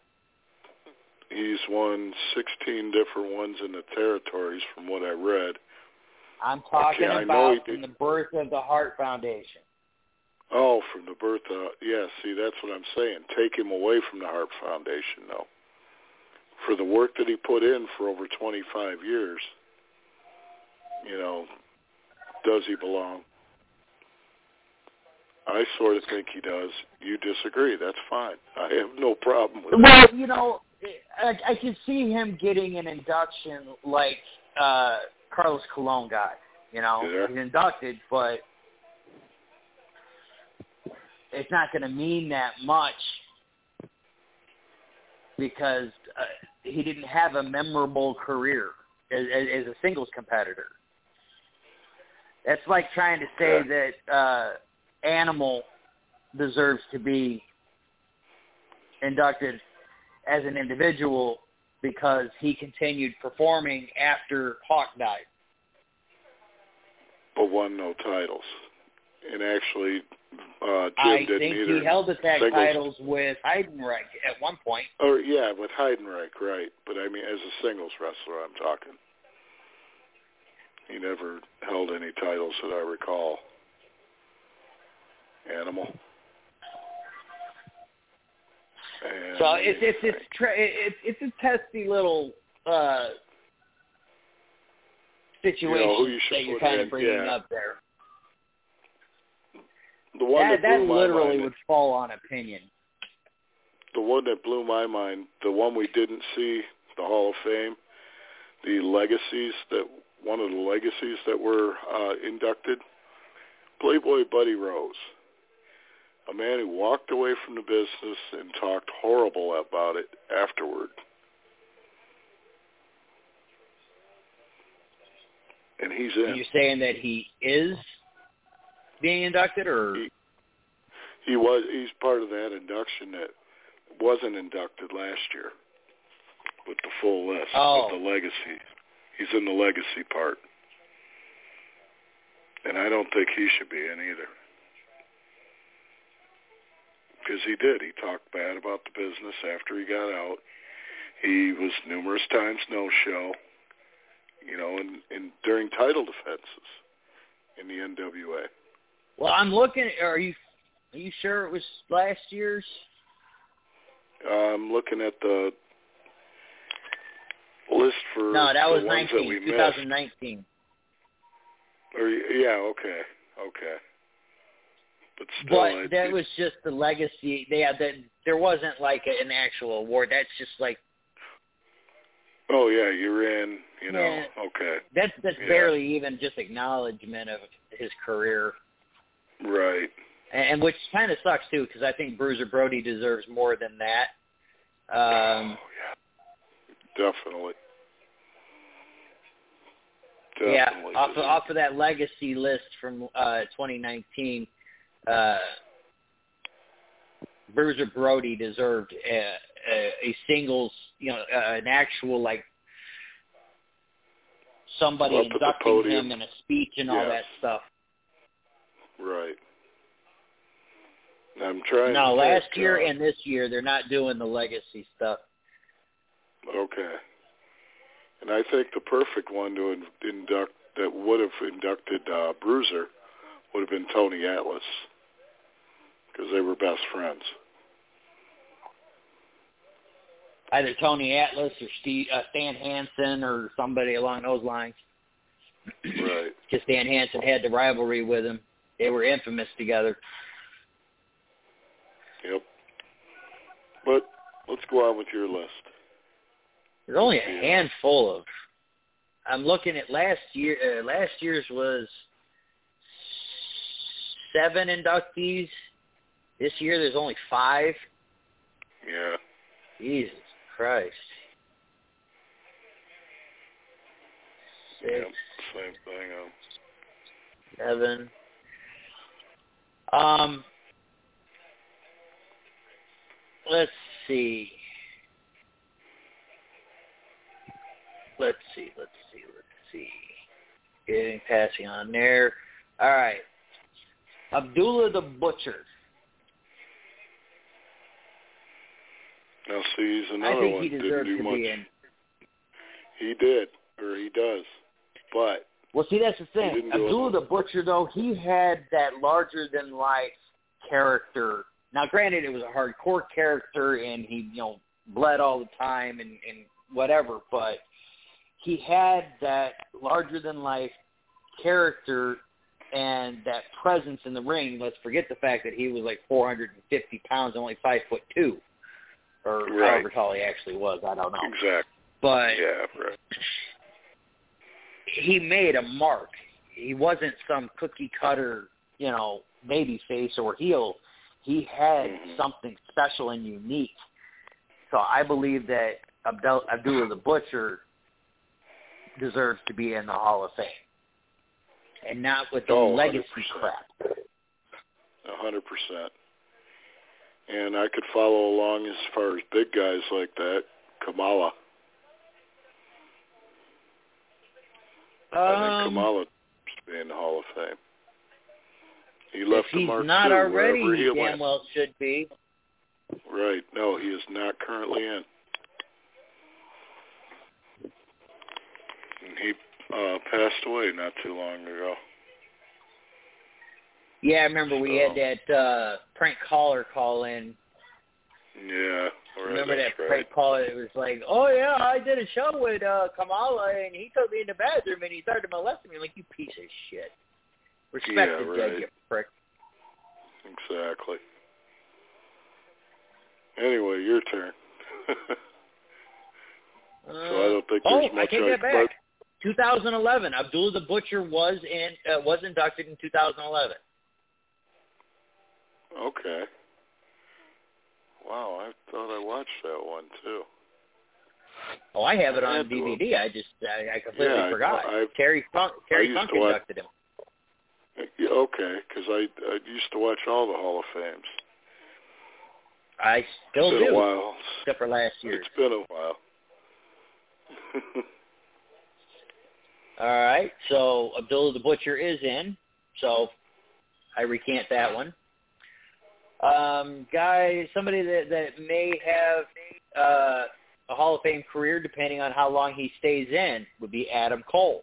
He's won sixteen different ones in the territories from what I read. I'm talking okay, about from the birth of the Hart Foundation. Oh, from the birth of, yeah, see, that's what I'm saying. Take him away from the Hart Foundation, though. For the work that he put in for over twenty-five years, you know, does he belong? I sort of think he does. You disagree. That's fine. I have no problem with well, that. Well, you know, I, I can see him getting an induction like uh, Carlos Colon got. You know, yeah. he's inducted, but it's not going to mean that much because uh, he didn't have a memorable career as, as a singles competitor. That's like trying to say yeah. that uh, Animal deserves to be inducted as an individual because he continued performing after Hawk died. But won no titles. And actually, uh, Jim I didn't think either. he held the tag singles. titles with Heidenreich at one point. Or yeah, with Heidenreich, right. But I mean, as a singles wrestler, I'm talking. He never held any titles that I recall. Animal. And So it's it's it's tra- it's it's a testy little uh, situation you know, who you that you're put kind in, of bringing yeah. up there. The one that that, that blew my literally mind, would fall on opinion. The one that blew my mind, the one we didn't see, the Hall of Fame, the legacies that one of the legacies that were uh, inducted, Playboy Buddy Rose. A man who walked away from the business and talked horrible about it afterward. And he's in. Are you saying that he is being inducted, or he, he was? He's part of that induction that wasn't inducted last year with the full list oh. of the legacy. He's in the legacy part, and I don't think he should be in either. Because he did. He talked bad about the business after he got out. He was numerous times no-show, you know, and, and during title defenses in the N W A. Well, I'm looking. Are you are you sure it was last year's? I'm looking at the list for no, that the was ones nineteen, that we twenty missed. nineteen. Or yeah, okay, okay. But still, but I, that it, was just the legacy. They had that. There wasn't like an actual award. That's just like. Oh yeah, you're in. You know, yeah, okay. That's that's yeah. barely even just acknowledgement of his career. Right. And, and which kind of sucks too, because I think Bruiser Brody deserves more than that. Um, oh yeah, definitely. Definitely yeah, off of, deserves. off of that legacy list from uh, twenty nineteen. Uh, Bruiser Brody deserved a, a, a singles, you know, uh, an actual like somebody Up at the inducting podium. him in a speech and all Yes. that stuff. Right. I'm trying No, to last think, year uh, and this year they're not doing the legacy stuff. Okay. And I think the perfect one to in- induct that would have inducted uh, Bruiser would have been Tony Atlas, because they were best friends. Either Tony Atlas or Steve, uh, Stan Hansen or somebody along those lines. Right. Because Stan Hansen had the rivalry with him. They were infamous together. Yep. But let's go on with your list. There's only a handful of. I'm looking at last year. Uh, last year's was seven inductees. This year there's only five. Yeah. Jesus Christ. Six, Yep. Same thing. Um, seven. Um. Let's see. Let's see, let's see, let's see. Getting passing on there. All right. Abdullah the Butcher. now, see, he's another I think one. he Didn't deserves do to much. be in. He did, or he does. But Well, see, that's the He thing. didn't do Abdullah it. the Butcher, though, he had that larger-than-life character. Now, granted, it was a hardcore character, and he, you know, bled all the time and, and whatever, but he had that larger-than-life character and that presence in the ring. Let's forget the fact that he was like four hundred fifty pounds, only five foot two, or Right. however tall he actually was. I don't know. exactly. But Yeah, right. he made a mark. He wasn't some cookie cutter, you know, baby face or heel. He had Mhm. something special and unique. So I believe that Abdul- Abdullah the Butcher deserves to be in the Hall of Fame, and not with the Oh, legacy one hundred percent. crap. A hundred percent. And I could follow along as far as big guys like that. Kamala. I think Um, Kamala should be in the Hall of Fame. He if left a he's mark not too, already, wherever he he damn went. well should be. Right. No, he is not currently in. And he uh, passed away not too long ago. Yeah, I remember we So- had that uh, prank caller call in. Yeah. Right, Remember that that's right. prank call? It was like, oh, yeah, I did a show with uh, Kamala, and he took me in the bathroom, and he started molesting me. I'm like, you piece of shit. Respect Yeah, the right. dead, you prick. Exactly. Anyway, your turn. Uh, so I don't think oh, there's I much take I that back. twenty eleven, Abdullah the Butcher was in uh, was inducted in two thousand eleven. Okay. Wow, I thought I watched that one too. Oh, I have it I on had to D V D. I just I, I completely Yeah, I forgot. know. I- Terry Funk, Terry used Funk to watch- inducted him. Yeah, okay, because I, I used to watch all the Hall of Fames. I still It's been do, a while. except for last year. It's been a while. All right, so Abdullah the Butcher is in, so I recant that one. Um, guy, somebody that, that may have uh, a Hall of Fame career, depending on how long he stays in, would be Adam Cole.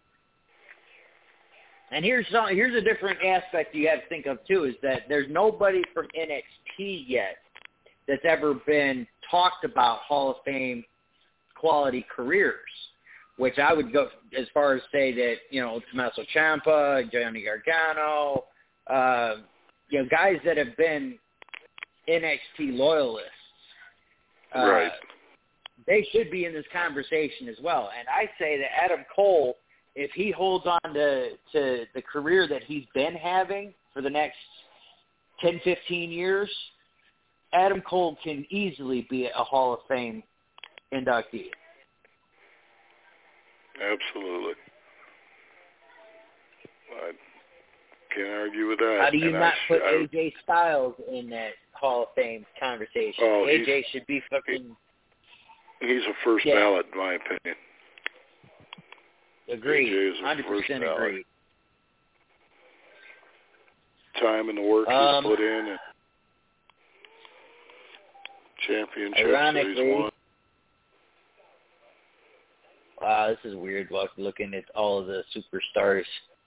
And here's some, here's a different aspect you have to think of, too, is that there's nobody from N X T yet that's ever been talked about Hall of Fame quality careers, which I would go as far as say that, you know, Tommaso Ciampa, Johnny Gargano, uh, you know, guys that have been N X T loyalists. Uh, Right. They should be in this conversation as well. And I say that Adam Cole, if he holds on to, to the career that he's been having for the next ten, fifteen years, Adam Cole can easily be a Hall of Fame inductee. Absolutely. I can't argue with that. How do you And not I, put I, A J Styles in that Hall of Fame conversation? Oh, A J he's- should be fucking... He's a first Yeah. ballot, in my opinion. Agreed. A J is a one hundred percent first ballot. agreed. Time and the work Um, he's put in, and championships that he's Ironically, won. wow, this is weird. Look, looking at all of the superstars,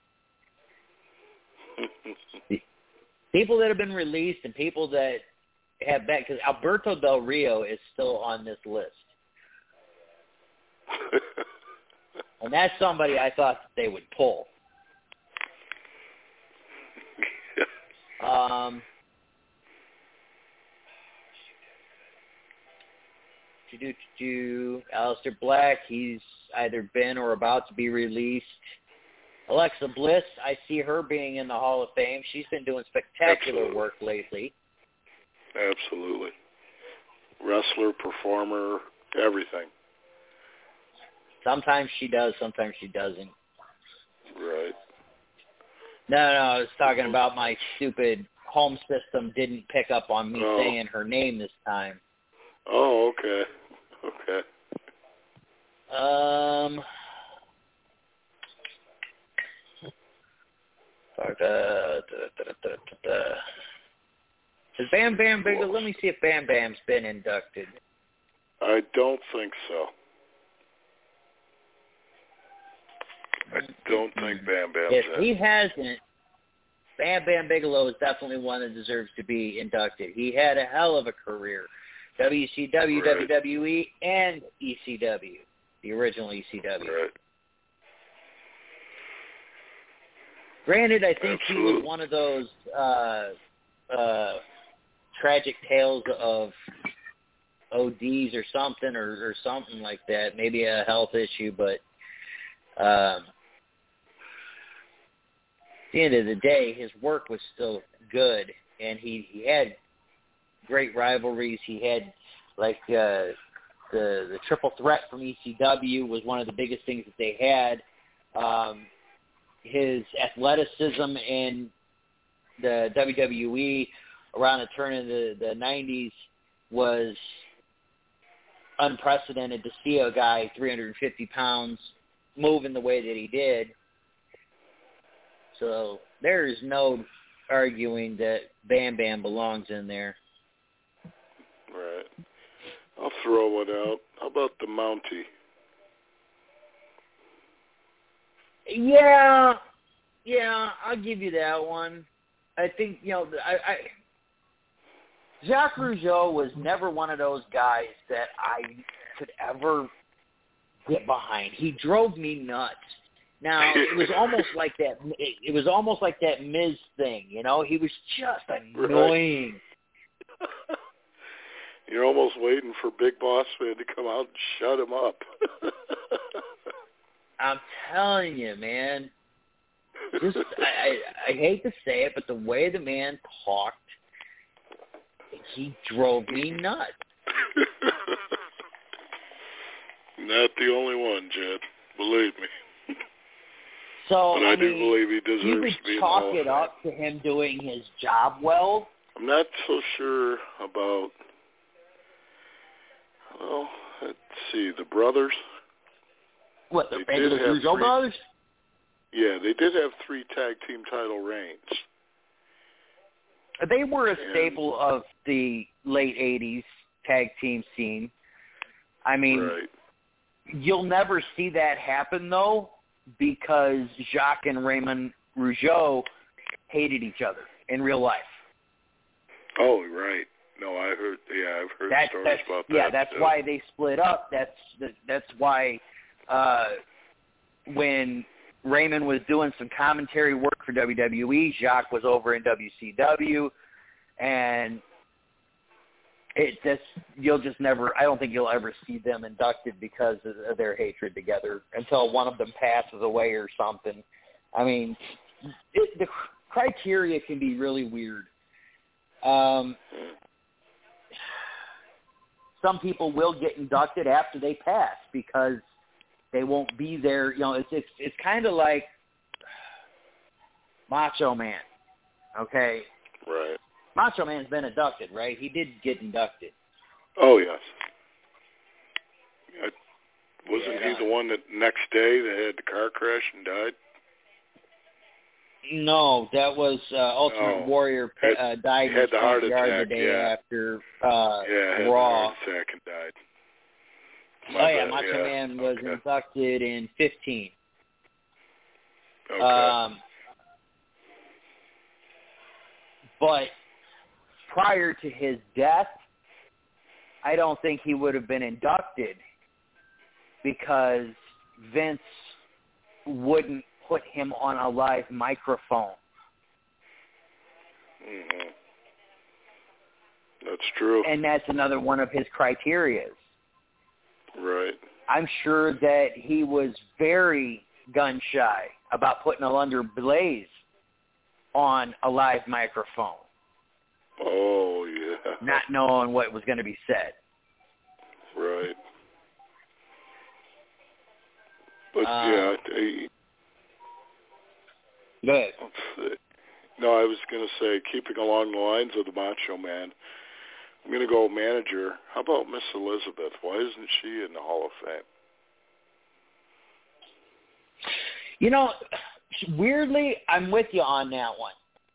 people that have been released, and people that have been. Because Alberto Del Rio is still on this list, and that's somebody I thought that they would pull. Um. Do, do, do, Aleister Black, he's either been or about to be released. Alexa Bliss, I see her being in the Hall of Fame. She's been doing spectacular Absolutely. work lately. Absolutely. Wrestler, performer, everything. Sometimes she does, sometimes she doesn't. Right. No, no, I was talking about my stupid home system didn't pick up on me Oh. saying her name this time. Oh, okay. Okay. Um, da, da, da, da, da, da. Is Bam Bam Bigelow? Let me see if Bam Bam's been inducted. I don't think so. I don't think Bam Bam's If in. he hasn't, Bam Bam Bigelow is definitely one that deserves to be inducted. He had a hell of a career. W C W, Right. W W E, and E C W, the original E C W. Right. Granted, I think he Absolutely. was one of those uh, uh, tragic tales of O Ds or something, or, or something like that. Maybe a health issue, but um, at the end of the day, his work was still good, and he, he had great rivalries. He had, like, uh, the the triple threat from E C W was one of the biggest things that they had. Um, his athleticism in the W W E around the turn of the, the nineties was unprecedented to see a guy three hundred fifty pounds moving the way that he did. So there is no arguing that Bam Bam belongs in there. Right. I'll throw one out. How about the Mountie? Yeah, yeah, I'll give you that one. I think, you know, I, I Jacques Rougeau was never one of those guys that I could ever get behind. He drove me nuts. Now, it was almost like that. It, it was almost like that Miz thing, you know. He was just annoying. Right. You're almost waiting for Big Boss Man to come out and shut him up. I'm telling you, man. Just, I, I, I hate to say it, but the way the man talked, he drove me nuts. Not the only one, Jed. Believe me. So, but I, I do mean, believe he deserves you to could be in the chalk Hall it of up to him doing his job well. I'm not so sure about, well, let's see, the brothers. What, the They did Angelos have Rougeau three- brothers? Yeah, they did have three tag team title reigns. They were a And- staple of the late eighties tag team scene. I mean, Right. you'll never see that happen, though, because Jacques and Raymond Rougeau hated each other in real life. Oh, right. No, I heard. Yeah, I've heard That, stories that's, about that. yeah, that's too. why they split up. That's that's why uh, when Raymond was doing some commentary work for W W E, Jacques was over in W C W, and it just you'll just never. I don't think you'll ever see them inducted because of, of their hatred together until one of them passes away or something. I mean, it, the criteria can be really weird. Um, some people will get inducted after they pass because they won't be there. You know, it's it's it's kind of like Macho Man. Okay, Right. Macho Man's been inducted, right? He did get inducted. Oh, yes. I, was Wasn't he the one that next day that had the car crash and died? No, that was uh, Ultimate no. Warrior had, uh, died had in the heart yard attack, the day yeah. after uh, yeah, had Raw. the heart attack and died. My oh yeah, bad, Macho yeah. Man was okay. inducted in fifteen. Okay. Um, but prior to his death, I don't think he would have been inducted because Vince wouldn't put him on a live microphone. Mm-hmm. That's true. And that's another one of his criterias. Right. I'm sure that he was very gun-shy about putting Alundra Blaze on a live microphone. Oh, yeah. Not knowing what was going to be said. Right. But, uh, yeah, I, Go ahead. let's see. No, I was going to say, keeping along the lines of the Macho Man, I'm going to go manager. How about Miss Elizabeth? Why isn't she in the Hall of Fame? You know, weirdly, I'm with you on that one.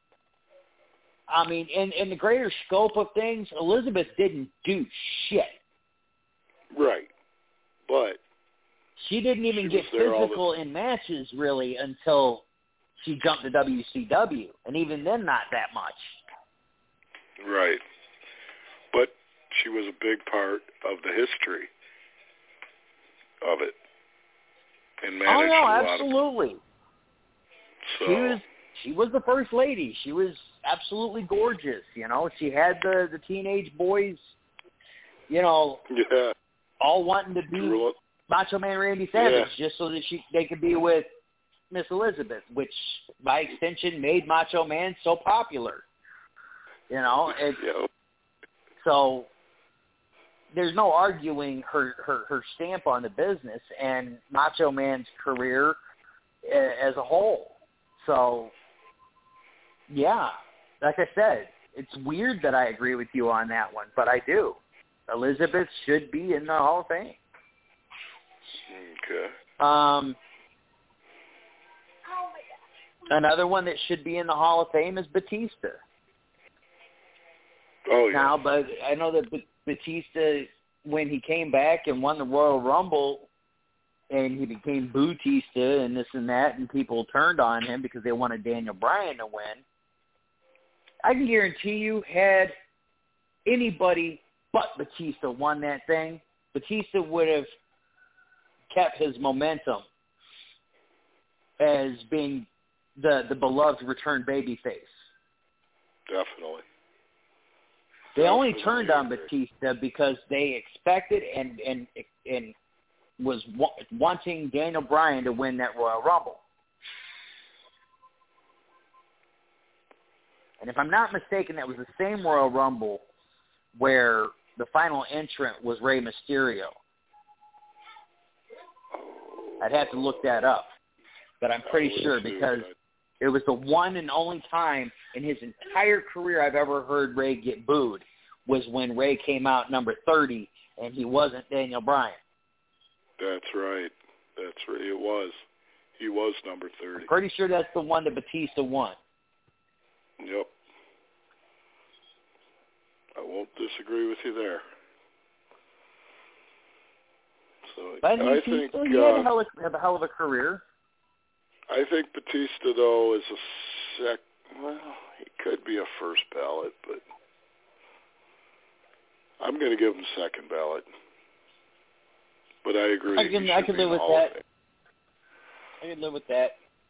I mean, in, in the greater scope of things, Elizabeth didn't do shit. Right. But she didn't even she get the... physical in matches, really, until she jumped to W C W. And even then, not that much. Right. But she was a big part of the history of it. And managed oh, no, a lot absolutely. Of... So... She was she was the first lady. She was absolutely gorgeous, you know. She had the, the teenage boys, you know, yeah. all wanting to be Drew... Macho Man Randy Savage yeah. just so that she they could be with Miss Elizabeth, which by extension made Macho Man so popular. You know, it's, yeah. so there's no arguing her, her, her stamp on the business and Macho Man's career as a whole. So, yeah, like I said, it's weird that I agree with you on that one, but I do. Elizabeth should be in the Hall of Fame. Okay. Um, another one that should be in the Hall of Fame is Batista. Oh, yeah. Now, but I know that Batista, when he came back and won the Royal Rumble, and he became Bootista and this and that, and people turned on him because they wanted Daniel Bryan to win, I can guarantee you, had anybody but Batista won that thing, Batista would have kept his momentum as being the the beloved return babyface. Definitely. They Definitely only turned on agree. Batista because they expected and and and was wa- wanting Daniel Bryan to win that Royal Rumble. And if I'm not mistaken, that was the same Royal Rumble where the final entrant was Rey Mysterio. I'd have to look that up, but I'm pretty sure because it was the one and only time in his entire career I've ever heard Rey get booed was when Rey came out number thirty and he wasn't Daniel Bryan. That's right. That's right. It was. He was number thirty. I'm pretty sure that's the one that Batista won. Yep. I won't disagree with you there. So But I he, think he had uh, a hell, of, had a hell of a career. I think Batista though is a sec. Well, he could be a first ballot, but I'm going to give him second ballot. But I agree. I can I can live with that. I can live with that.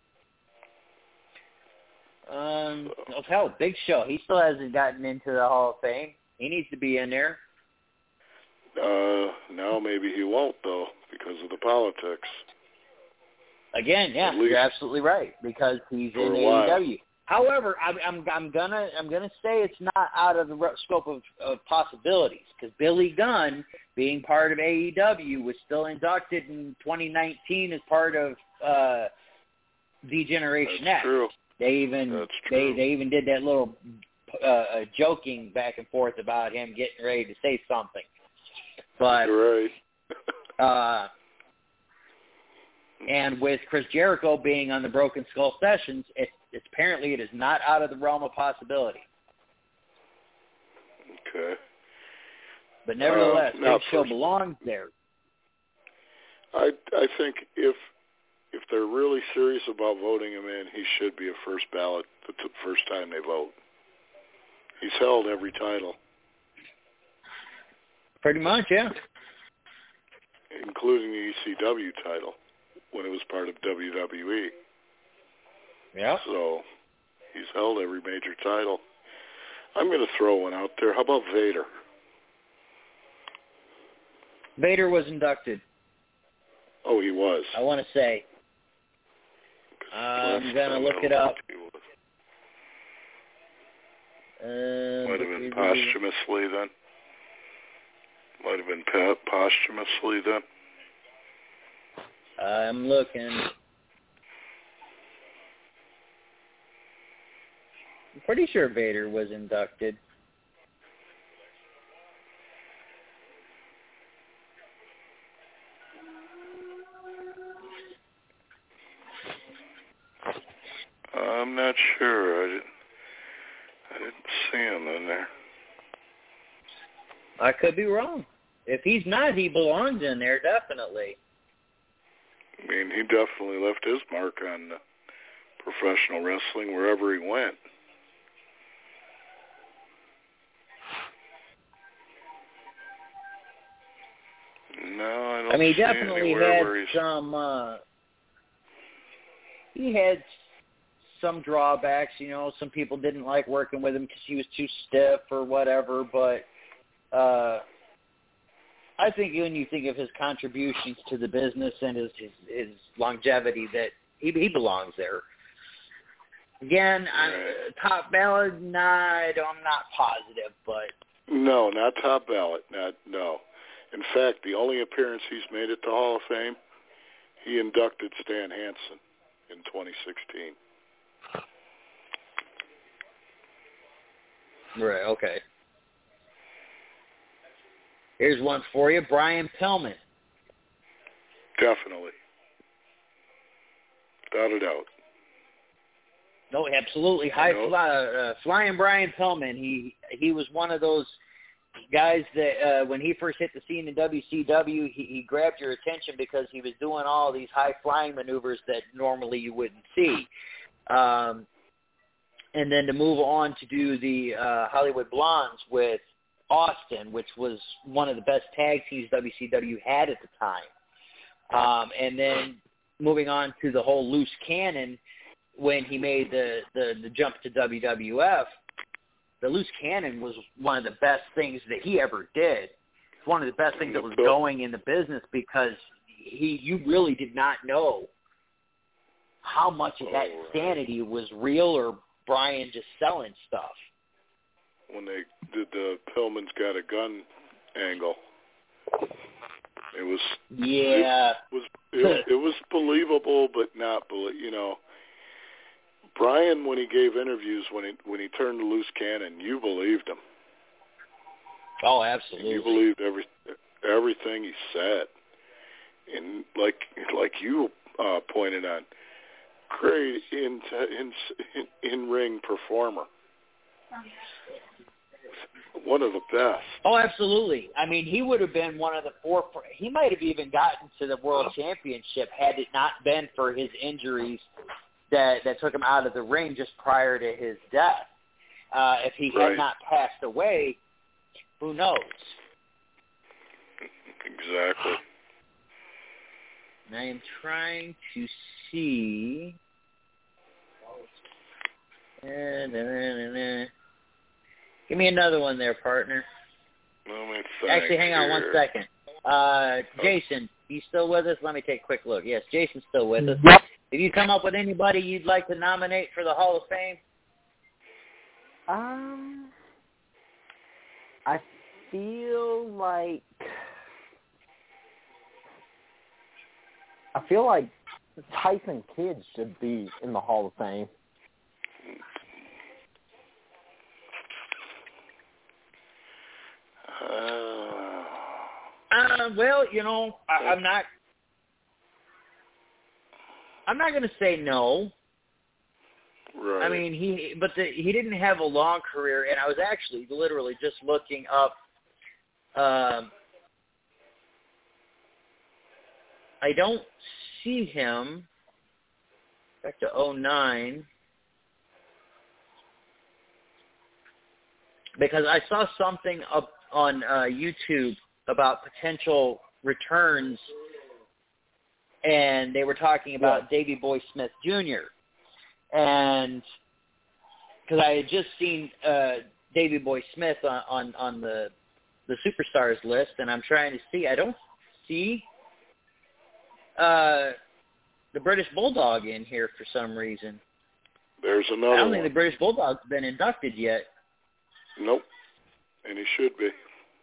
Um, oh, hell, Big Show. He still hasn't gotten into the Hall of Fame. He needs to be in there. Uh, now maybe he won't though because of the politics. Again, yeah, you're absolutely right because he's For in a A while. E W. However, I'm I'm, I'm gonna I'm gonna say it's not out of the scope of, of possibilities because Billy Gunn, being part of A E W, was still inducted in twenty nineteen as part of uh, D-Generation That's X. true. They even That's they true. they even did that little uh, uh, joking back and forth about him getting ready to say something. But You're right. uh, And with Chris Jericho being on the Broken Skull Sessions, it, it's apparently it is not out of the realm of possibility. Okay. But nevertheless, uh, Big Show belongs there. I I think if if they're really serious about voting him in, he should be a first ballot the t- first time they vote. He's held every title. Pretty much, yeah. Including the E C W title when it was part of W W E. Yeah. So he's held every major title. I'm going to throw one out there. How about Vader? Vader was inducted. Oh, he was. I want to say. I'm going to look it up. Uh, Might have been posthumously then. Might have been pa- posthumously then. I'm looking. I'm pretty sure Vader was inducted. I'm not sure. I didn't, I didn't see him in there. I could be wrong. If he's not, he belongs in there, definitely. I mean, he definitely left his mark on uh, professional wrestling wherever he went. No, I don't I mean, he see definitely anywhere had where he's... some. Uh, he had some drawbacks. You know, some people didn't like working with him because he was too stiff or whatever. But uh, I think when you think of his contributions to the business and his his, his longevity, that he he belongs there. Again, Right. I, top ballot, nah, I don't, I'm not positive, but No, not top ballot. Not no. In fact, the only appearance he's made at the Hall of Fame, he inducted Stan Hansen in twenty sixteen. Right, okay. Here's one for you, Brian Pillman. Definitely. Without a doubt. No, absolutely. High fly, uh, flying Brian Pillman. He he was one of those guys that uh, when he first hit the scene in W C W, he, he grabbed your attention because he was doing all these high flying maneuvers that normally you wouldn't see. Um, and then to move on to do the uh, Hollywood Blondes with Austin, which was one of the best tag teams W C W had at the time. Um, and then moving on to the whole loose cannon when he made the, the, the jump to W W F. The loose cannon was one of the best things that he ever did. It's one of the best things that was going in the business because he you really did not know how much of that insanity was real or Brian just selling stuff. When they did the Pillman's Got a Gun angle, it was yeah it was it, it was believable, but not belie- you know. Brian, when he gave interviews, when he when he turned the loose cannon, you believed him. Oh, absolutely. And you believed every everything he said, and like like you uh, pointed on, great in in in, in ring performer. One of the best. Oh, absolutely. I mean, he would have been one of the four. He might have even gotten to the World Championship had it not been for his injuries that that took him out of the ring just prior to his death. Uh, if he right. had not passed away, who knows? Exactly. I am trying to see. Uh, nah, nah, nah. Give me another one there, partner. Let me think Actually, hang on here. one second. Uh, Jason, you still with us? Let me take a quick look. Yes, Jason's still with us. Yep. Have you come up with anybody you'd like to nominate for the Hall of Fame? Um, I feel like I feel like Tyson Kidd should be in the Hall of Fame. Uh, Uh, well, you know, I, I'm not. I'm not going to say no. Right. I mean, he but the, he didn't have a long career, and I was actually literally just looking up. Um, I don't see him back to oh nine because I saw something up on uh, YouTube about potential returns, and they were talking about Yeah. Davey Boy Smith Junior And because I had just seen uh, Davey Boy Smith on, on, on the the superstars list, and I'm trying to see. I don't see uh, the British Bulldog in here for some reason. There's another I don't one. think the British Bulldog's been inducted yet. Nope. And he should be.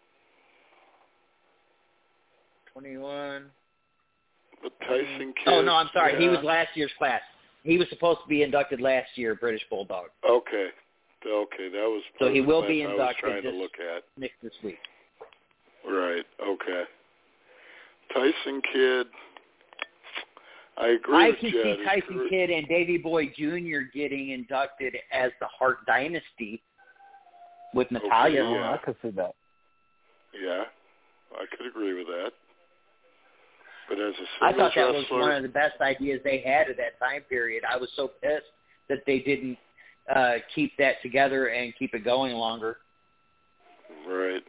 twenty-one. But Tyson Kidd. Oh, no, I'm sorry. Yeah. He was last year's class. He was supposed to be inducted last year, British Bulldog. Okay. Okay, that was So he the will class be I was inducted trying this, to look at. next this week. Right. Okay. Tyson Kidd. I agree I with can Jed. see His Tyson career- Kidd and Davey Boy Junior getting inducted as the Hart Dynasty with Natalia. Okay, yeah. I could see that. Yeah, I could agree with that. But as a singles I thought that was wrestler, one of the best ideas they had at that time period. I was so pissed that they didn't uh, keep that together and keep it going longer. right.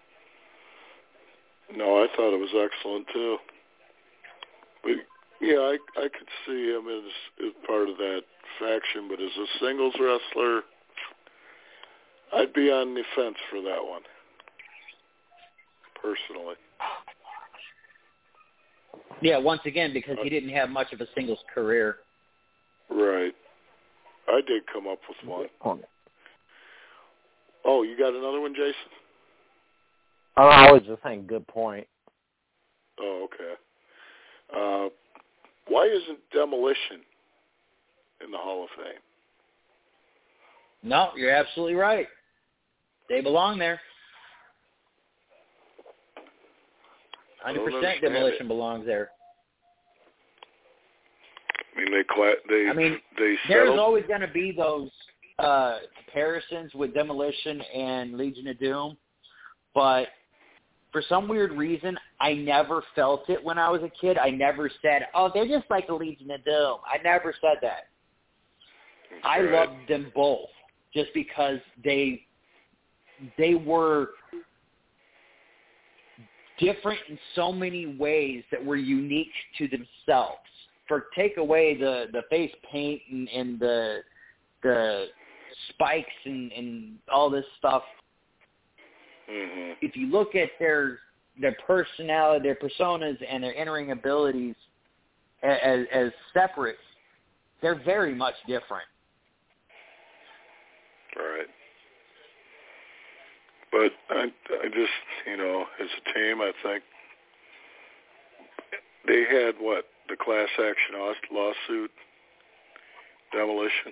No, I thought it was excellent too. But yeah, I I could see him as, as part of that faction, but as a singles wrestler, I'd be on the fence for that one, personally. Yeah, once again, because he didn't have much of a singles career. Right. I did come up with one. Hold on. Oh, you got another one, Jason? Oh, I was just saying, good point. Oh, okay. Uh, why isn't Demolition in the Hall of Fame? No, you're absolutely right. They belong there. I one hundred don't percent understand Demolition it. belongs there. I mean, they cla- they I mean, they there's settled. always going to be those uh, comparisons with Demolition and Legion of Doom, but for some weird reason, I never felt it when I was a kid. I never said, oh, they're just like the Legion of Doom. I never said that. I Right. loved them both just because they they were different in so many ways that were unique to themselves. For take away the, the face paint and, and the the spikes and, and all this stuff, Mm-hmm. if you look at their their personality, their personas, and their entering abilities as, as separate, they're very much different. Right. But I, I just, you know, as a team, I think they had what the class action lawsuit, Demolition,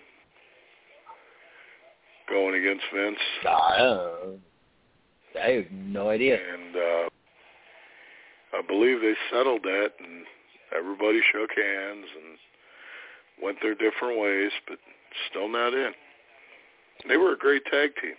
going against Vince. I don't know. I have no idea. And uh, I believe they settled that, and everybody shook hands and went their different ways, but still not in. They were a great tag team.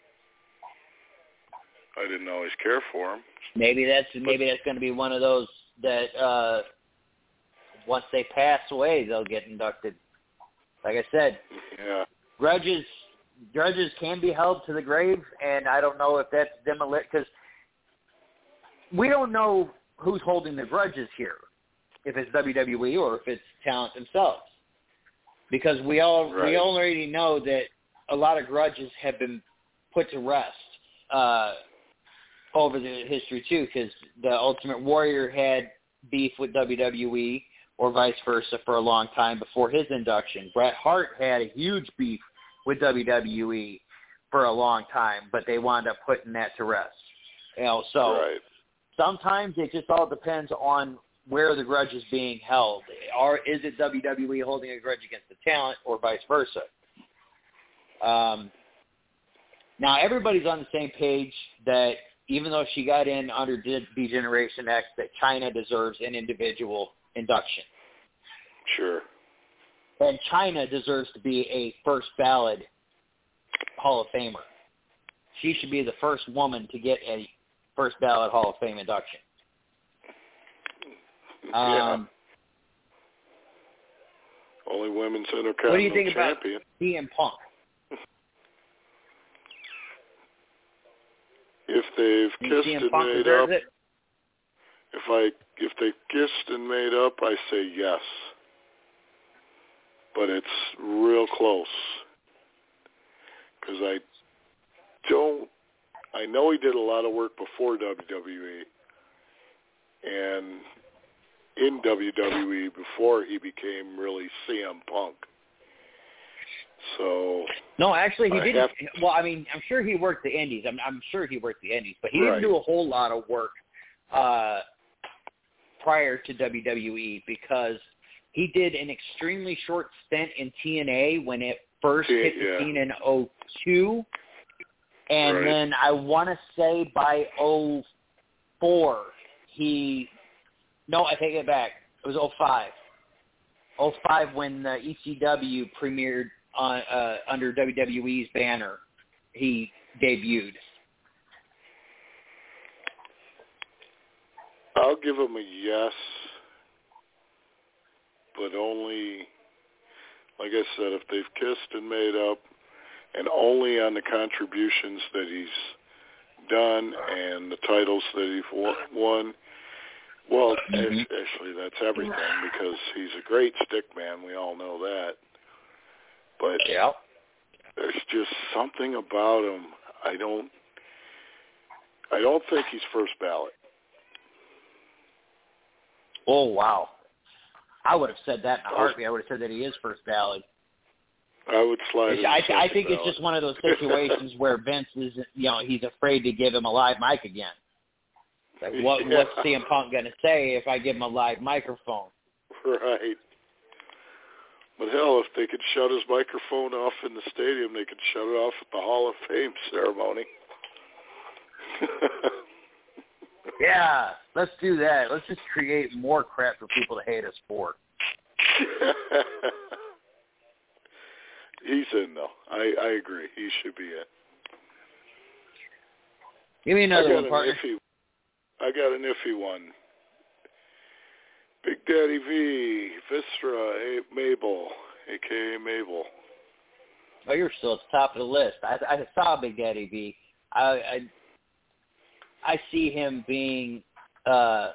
I didn't always care for them. Maybe that's maybe that's going to be one of those that uh, once they pass away, they'll get inducted. Like I said, Yeah. grudges grudges can be held to the grave, and I don't know if that's demolition because we don't know who's holding the grudges here, if it's W W E or if it's talent themselves, because we all Right. we already know that a lot of grudges have been put to rest uh, over the history too, because the Ultimate Warrior had beef with W W E or vice versa for a long time before his induction. Bret Hart had a huge beef with W W E for a long time, but they wound up putting that to rest. You know, so Right. sometimes it just all depends on where the grudge is being held. Or is it W W E holding a grudge against the talent or vice versa? Um, now, everybody's on the same page that even though she got in under D-Generation X, that China deserves an individual induction. Sure. And Chyna deserves to be a first ballot Hall of Famer. She should be the first woman to get a first ballot Hall of Fame induction. Yeah. Um, Only women's intercontinental what do you think champion. about C M Punk? If they've kissed C M and Punk made deserves up, it? if I if they kissed and made up, I say yes. But it's real close because I don't. I know he did a lot of work before W W E and in W W E before he became really C M Punk. So no, actually, he I didn't. have, well, I mean, I'm sure he worked the Indies. I'm, I'm sure he worked the Indies, but he right. didn't do a whole lot of work uh, prior to W W E because he did an extremely short stint in T N A when it first T- hit the yeah. scene in oh two, and Right. then I want to say by oh four he. No, I take it back. It was oh five. oh five when the E C W premiered on uh, under W W E's banner. He debuted. I'll give him a yes, but only, like I said, if they've kissed and made up, and only on the contributions that he's done and the titles that he's won. Well, Mm-hmm. actually, that's everything because he's a great stick man. We all know that. But Yeah. there's just something about him. I don't. I don't think he's first ballot. Oh wow! I would have said that in a heartbeat. I would have said that he is first ballot. I would slide. I, him I think ballot. it's just one of those situations where Vince is, you know, he's afraid to give him a live mic again. Like, what, yeah. what's C M Punk going to say if I give him a live microphone? Right. But hell, if they could shut his microphone off in the stadium, they could shut it off at the Hall of Fame ceremony. Yeah, let's do that. Let's just create more crap for people to hate us for. He's in, though. I, I agree. He should be in. Give me another I got one, an partner. iffy, I got an iffy one. Big Daddy V, Viscera, A- Mabel, a k a. Mabel. Oh, you're still at the top of the list. I, I saw Big Daddy V. I, I, I see him being, uh,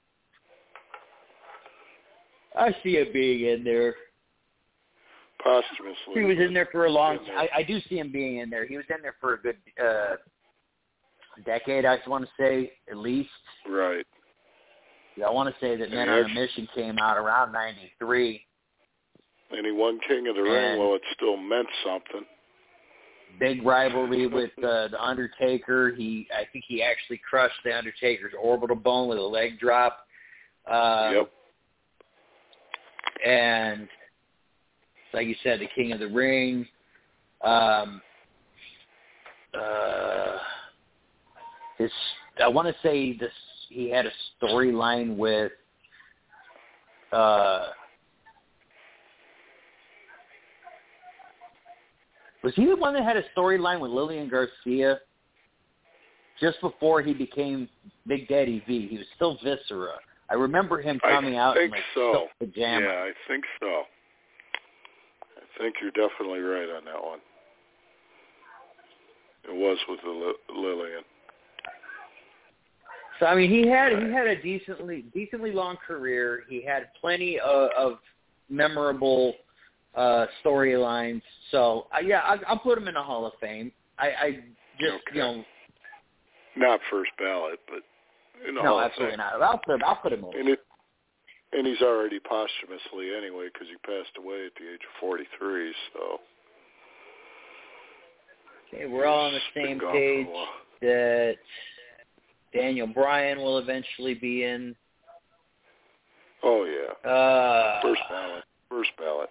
I see him being in there. Posthumously. He was in there for a long time. I, I do see him being in there. He was in there for a good uh, decade, I want to say, at least. Right. Yeah, I want to say that Men on a Mission came out around ninety-three. And he won King of the Ring. Well, it still meant something. Big rivalry with uh, the Undertaker. He, I think he actually crushed the Undertaker's orbital bone with a leg drop. Uh, yep. And like you said, the King of the Ring. Um, uh, his, I want to say this. He had a storyline with. Uh, Was he the one that had a storyline with Lillian Garcia just before he became Big Daddy V? He was still Viscera. I remember him coming I out think in like so. silk pajamas. Yeah, I think so. I think you're definitely right on that one. It was with the Li- Lillian. So I mean, he had he had a decently decently long career. He had plenty of, of memorable uh, storylines. So uh, yeah, I, I'll put him in the Hall of Fame. I, I just Okay. you know, not first ballot, but in the no, Hall of absolutely Fame. not. I'll put I'll put him over. And it, and he's already posthumously anyway because he passed away at the age of forty-three. So okay, we're all on the He's same been gone page for a while. that Daniel Bryan will eventually be in. Oh yeah, Uh, first ballot. First ballot.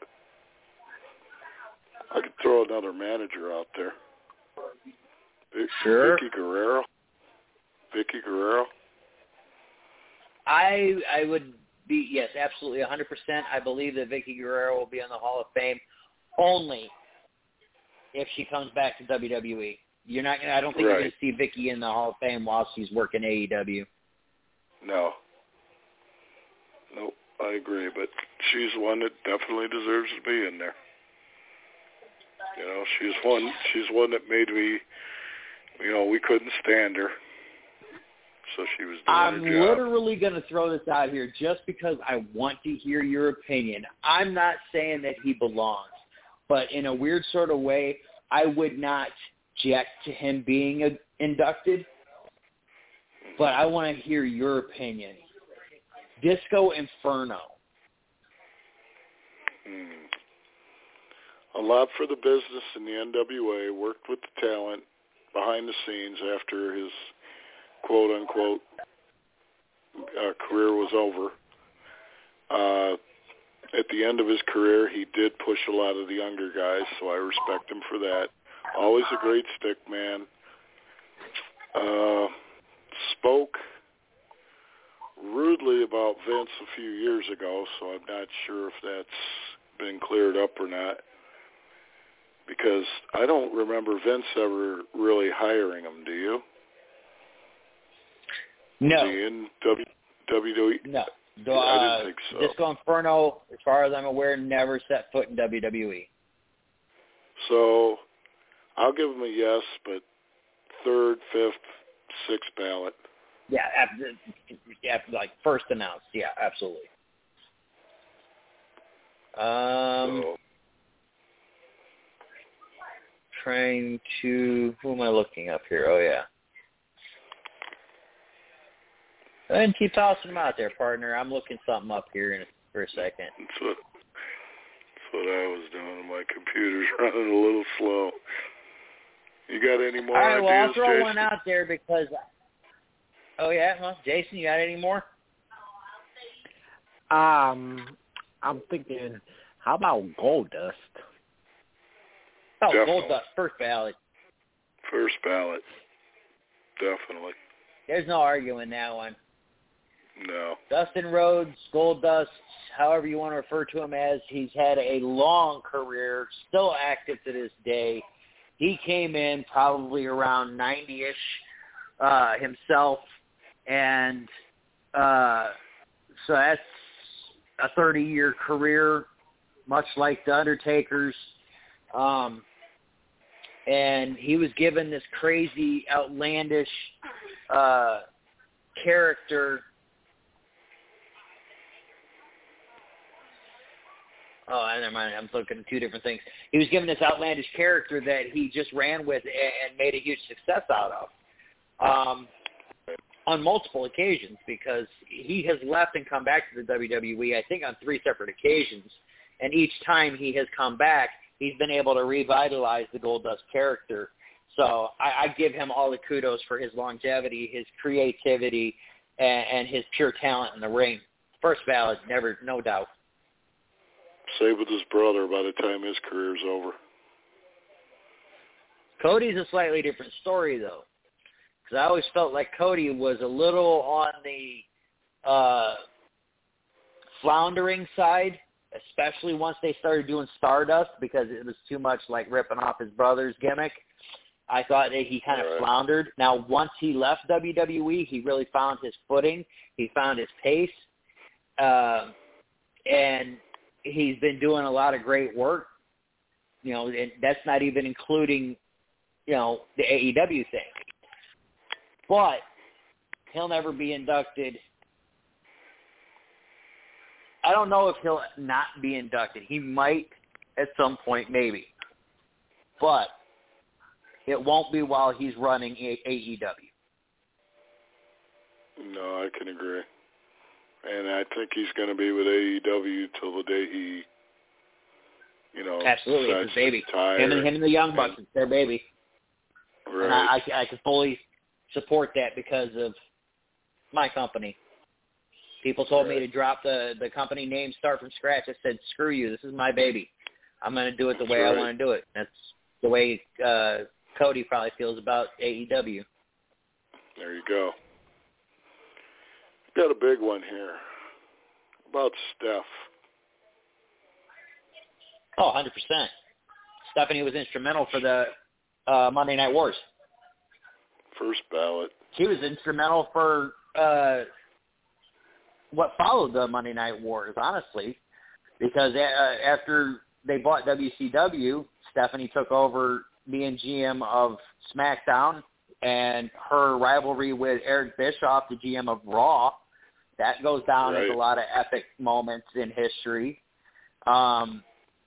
I could throw another manager out there. Vic, Sure. Vicky Guerrero. Vicky Guerrero. I I would be, yes, absolutely, one hundred percent. I believe that Vicky Guerrero will be in the Hall of Fame only if she comes back to W W E. You're not. I don't think right. you're going to see Vicky in the Hall of Fame while she's working A E W. No. Nope, I agree, but she's one that definitely deserves to be in there. You know, she's one. She's one that made me. You know, we couldn't stand her, so she was doing I'm her job. literally going to throw this out here just because I want to hear your opinion. I'm not saying that he belongs, but in a weird sort of way, I would not object to him being a, inducted, but I want to hear your opinion. Disco Inferno. Hmm. A lot for the business in the N W A, worked with the talent behind the scenes after his quote-unquote uh, career was over. Uh, at the end of his career, he did push a lot of the younger guys, so I respect him for that. Always a great stick man. Uh, spoke rudely about Vince a few years ago, so I'm not sure if that's been cleared up or not, because I don't remember Vince ever really hiring him, do you? No. Was he in W W E? No. Yeah, Uh, I didn't think so. Disco Inferno, as far as I'm aware, never set foot in W W E. So I'll give him a yes, but third, fifth, sixth ballot. Yeah, after, after, like first announced. Yeah, absolutely. Um, So, trying to, who am I looking up here? Oh, yeah. Go ahead and keep tossing them out there, partner. I'm looking something up here in, for a second. that's what, that's what I was doing. My computer's running a little slow. You got any more All right, ideas, well, I'll throw Jason? one out there because, oh, yeah, well, Jason, you got any more? Um, I'm thinking, how about Goldust? Oh, Definitely. Goldust, first ballot. First ballot. Definitely. There's no arguing that one. No. Dustin Rhodes, Goldust, however you want to refer to him as, he's had a long career, still active to this day. He came in probably around ninety-ish uh, himself, and uh, so that's a thirty-year career, much like The Undertaker's. Um, and he was given this crazy, outlandish uh, character. Oh, never mind. I'm looking at two different things. He was given this outlandish character that he just ran with and made a huge success out of um, on multiple occasions, because he has left and come back to the W W E, I think, on three separate occasions. And each time he has come back, he's been able to revitalize the Goldust character. So I, I give him all the kudos for his longevity, his creativity, and, and his pure talent in the ring. First ballot, never, no doubt. Same with his brother by the time his career's over. Cody's a slightly different story, though, because I always felt like Cody was a little on the uh, floundering side, especially once they started doing Stardust, because it was too much like ripping off his brother's gimmick. I thought that he kind of right. floundered. Now, once he left W W E, he really found his footing. He found his pace. Uh, and he's been doing a lot of great work. You know, and that's not even including, you know, the A E W thing. But he'll never be inducted. I don't know if he'll not be inducted. He might at some point, maybe. But it won't be while he's running A E W. No, I can agree. And I think he's going to be with A E W till the day he, you know, absolutely, it's his baby. Retire. Him and him and the Young Bucks, it's their baby. Right. And I, I, I can fully support that because of my company. People told right. me to drop the, the company name, start from scratch. I said, screw you. This is my baby. I'm going to do it the That's way right. I want to do it. That's the way uh, Cody probably feels about A E W. There you go. Got a big one here. about Steph? Oh, one hundred percent. Stephanie was instrumental for the uh, Monday Night Wars. First ballot. She was instrumental for uh, what followed the Monday Night Wars, honestly, because uh, after they bought W C W, Stephanie took over being G M of SmackDown, and her rivalry with Eric Bischoff, the G M of Raw, that goes down right. as a lot of epic moments in history. Um,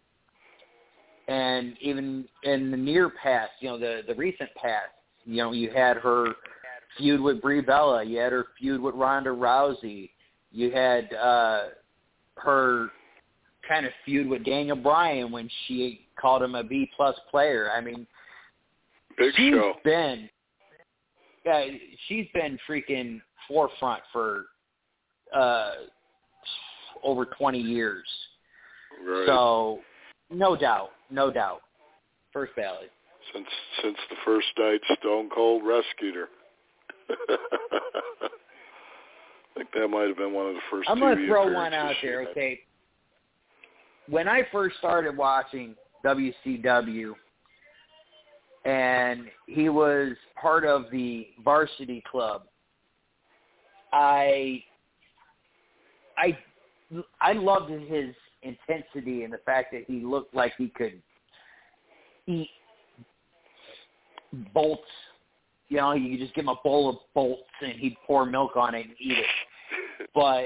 and even in the near past, you know, the, the recent past, you know, you had her feud with Brie Bella. You had her feud with Ronda Rousey. You had uh, her kind of feud with Daniel Bryan when she called him a B-plus player. I mean, Big she's show. been, yeah, she's been freaking forefront for uh, over twenty years. Right. So, no doubt, no doubt. First ballot. Since since the first night Stone Cold rescued her. I think that might have been one of the first I'm going to throw one out there, okay? When I first started watching W C W, and he was part of the Varsity Club, I I I loved his intensity and the fact that he looked like he could eat bolts. You know, you could just give him a bowl of bolts and he'd pour milk on it and eat it. But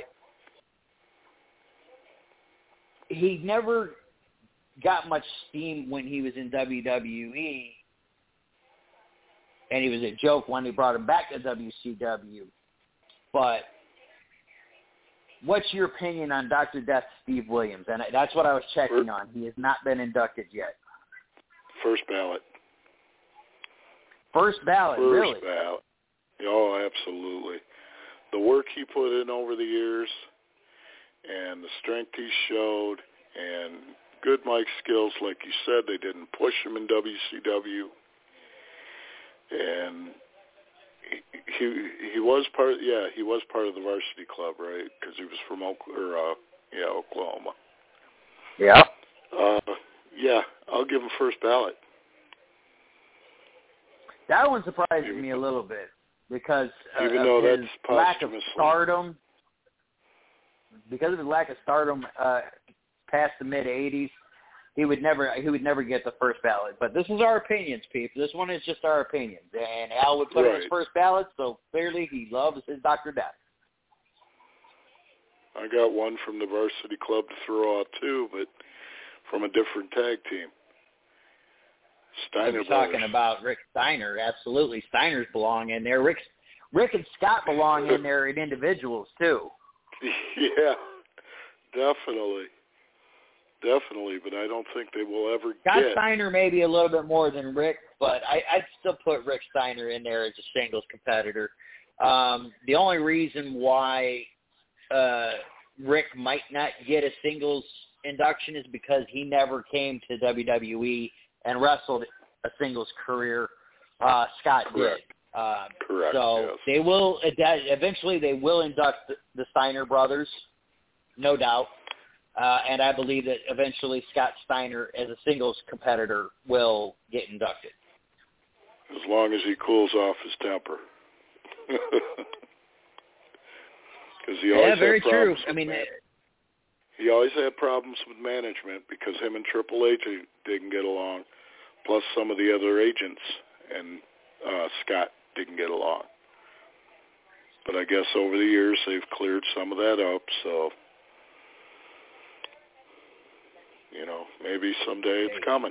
he never got much steam when he was in W W E, and he was a joke when they brought him back to W C W. But what's your opinion on Doctor Death Steve Williams? And that's what I was checking on. He has not been inducted yet. First ballot. First ballot, First really? First ballot. Oh, absolutely. The work he put in over the years and the strength he showed and good mic skills, like you said, they didn't push him in W C W. And he he, he was part, yeah, he was part of the Varsity Club, right? Because he was from Oklahoma, or, uh, yeah, Oklahoma. Yeah. Uh, yeah, I'll give him first ballot. That one surprises even me a little bit because uh, even of though his that's lack of posthumously. stardom. Because of his lack of stardom uh, past the mid eighties, he would never he would never get the first ballot. But this is our opinions, people. This one is just our opinions. And Al would put right. in his first ballot, so clearly he loves his Doctor Death. I got one from the Varsity Club to throw out too, but from a different tag team. Steiner You're brothers. talking about Rick Steiner. Absolutely. Steiners belong in there. Rick, Rick and Scott belong in there as individuals, too. Yeah, definitely. Definitely, but I don't think they will ever Scott get. Steiner maybe a little bit more than Rick, but I, I'd still put Rick Steiner in there as a singles competitor. Um, the only reason why uh, Rick might not get a singles induction is because he never came to W W E and wrestled a singles career. Uh, Scott Correct. did. Uh, Correct, so yes. they will eventually they will induct the Steiner brothers, no doubt. Uh, and I believe that eventually Scott Steiner, as a singles competitor, will get inducted. As long as he cools off his temper. Because he always yeah, very had true. problems I mean, man- he always had problems with management because him and Triple H didn't get along, plus some of the other agents and uh, Scott didn't get along. But I guess over the years they've cleared some of that up, so, you know, maybe someday it's coming.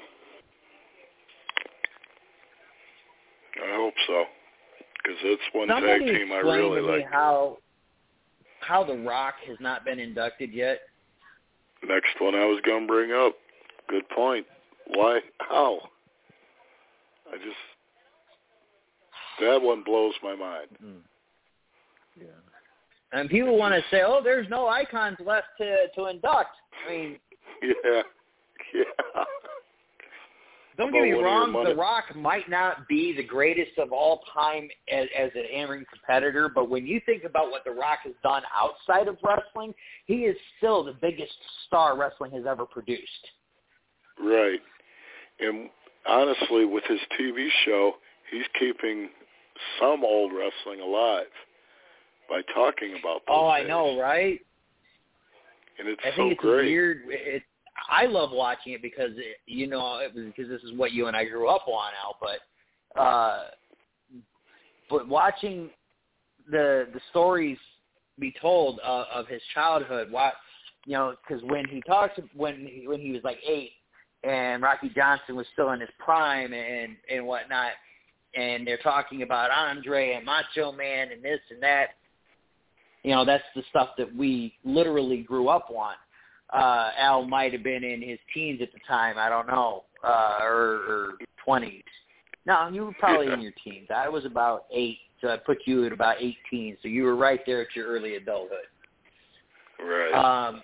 I hope so, because it's one Somebody tag team I explain really to me like. how how The Rock has not been inducted yet. Next one I was going to bring up. Good point. Why? How? I just, that one blows my mind. Mm. Yeah. And people want to say, oh, there's no icons left to, to induct. I mean, Yeah. Yeah. Don't about get me one of your wrong, money- The Rock might not be the greatest of all time as, as an in-ring competitor, but when you think about what The Rock has done outside of wrestling, he is still the biggest star wrestling has ever produced. Right. And honestly, with his T V show, he's keeping some old wrestling alive by talking about those Oh, I days. know, right? And it's I so think it's great. weird. It, I love watching it because, it, you know, it was, because this is what you and I grew up on, Al, but, uh, but watching the the stories be told uh, of his childhood, what, you know, because when he talks, when he, when he was like eight, and Rocky Johnson was still in his prime and, and whatnot, and they're talking about Andre and Macho Man and this and that, you know, that's the stuff that we literally grew up on. Uh, Al might have been in his teens at the time, I don't know, uh, or, or twenties. No, you were probably yeah. in your teens. I was about eight, so I put you at about eighteen, so you were right there at your early adulthood. Right. Um,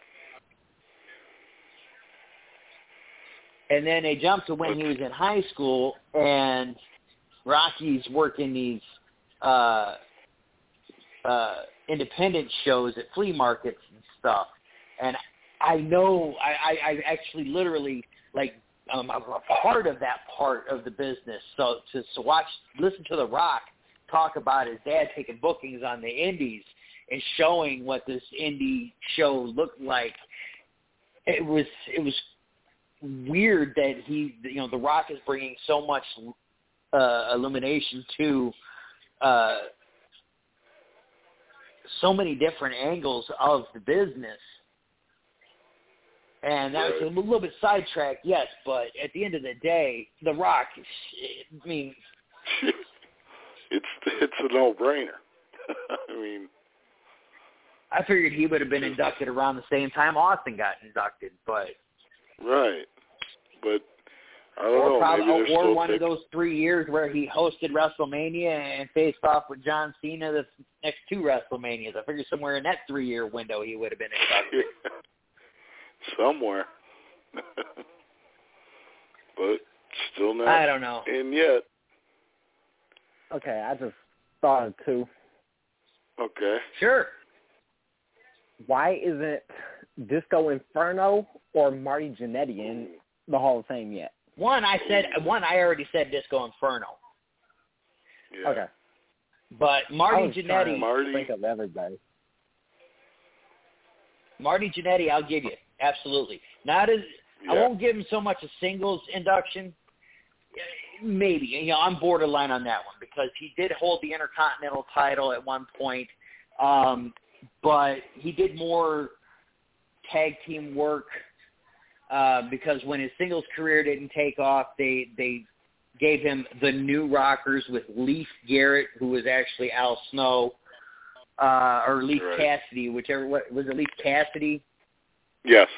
and then they jumped to when he was in high school, and Rocky's working these uh, uh, independent shows at flea markets and stuff. And I know, I, I, I actually literally, like, um, I'm a part of that part of the business. So to, to watch, listen to The Rock talk about his dad taking bookings on the indies and showing what this indie show looked like, it was, it was weird that he, you know, The Rock is bringing so much uh, illumination to uh, so many different angles of the business. And that was a little bit sidetracked, yes, but at the end of the day, The Rock, I mean... it's it's a no-brainer. I mean... I figured he would have been inducted around the same time Austin got inducted, but... Right. But, I don't or know, probably, maybe they're Or still one pick- of those three years where he hosted WrestleMania and faced off with John Cena the next two WrestleManias. I figured somewhere in that three-year window he would have been inducted. Somewhere. But still not I don't know. in yet. Okay, I just thought of two. Okay. Sure. Why isn't Disco Inferno or Marty Jannetty in the Hall of Fame yet? One, I said one. I already said Disco Inferno. Yeah. Okay. But I Marty was trying to Jannetty, Marty- think of everybody. Marty Jannetty, I'll give you absolutely. Not as Yeah. I won't give him so much a singles induction. Maybe, you know, I'm borderline on that one because he did hold the Intercontinental title at one point, um, but he did more tag team work uh, because when his singles career didn't take off, they they gave him the New Rockers with Leif Garrett, who was actually Al Snow, uh, or Leif Right. Cassidy, whichever what, was it, Leif Cassidy, Yes.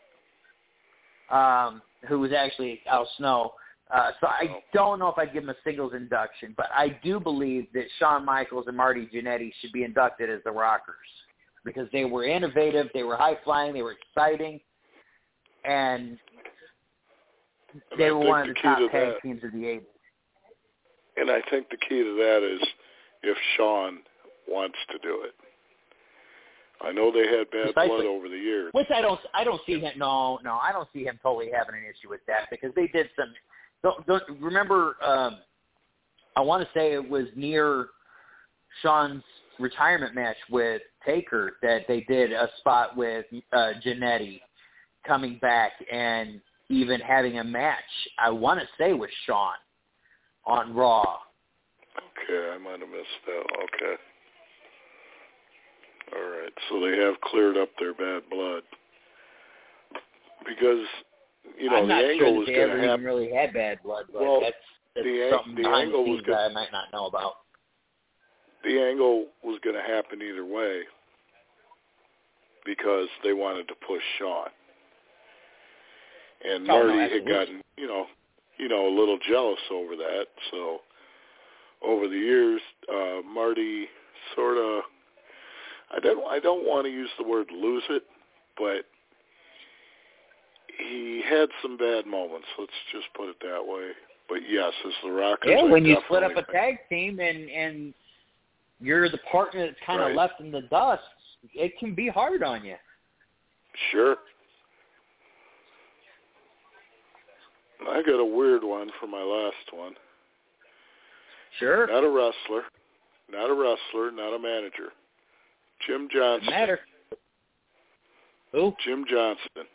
um, who was actually Al Snow. Uh, so I don't know if I'd give him a singles induction, but I do believe that Shawn Michaels and Marty Jannetty should be inducted as the Rockers because they were innovative, they were high-flying, they were exciting, and they And I were think one of the the key top to tag that- teams of the eighties. And I think the key to that is if Shawn wants to do it. I know they had bad Precisely. blood over the years. Which I don't, I don't see him. No, no, I don't see him totally having an issue with that because they did some. Don't, don't remember. Um, I want to say it was near Shawn's retirement match with Taker that they did a spot with uh, Jannetty coming back and even having a match. I want to say with Shawn on Raw. Okay, I might have missed that. Okay. All right, so they have cleared up their bad blood because you know I'm the not angle sure was that they going ever to even happen. really had bad blood, but Well, that's, that's the an- something the behind angle the was scenes good. that I might not know about. The angle was going to happen either way because they wanted to push Shawn, and Oh, no, Marty had absolutely. gotten you know you know a little jealous over that. So over the years, uh, Marty sort of. I don't. I don't want to use the word lose it, but he had some bad moments. Let's just put it that way. But yes, as the Rockers, yeah, when I you split up a think. tag team and and you're the partner that's kind of right. left in the dust, it can be hard on you. Sure. I got a weird one for my last one. Sure. Not a wrestler, not a wrestler, not a manager. Jim Johnston. Doesn't matter. Who? Jim Johnston.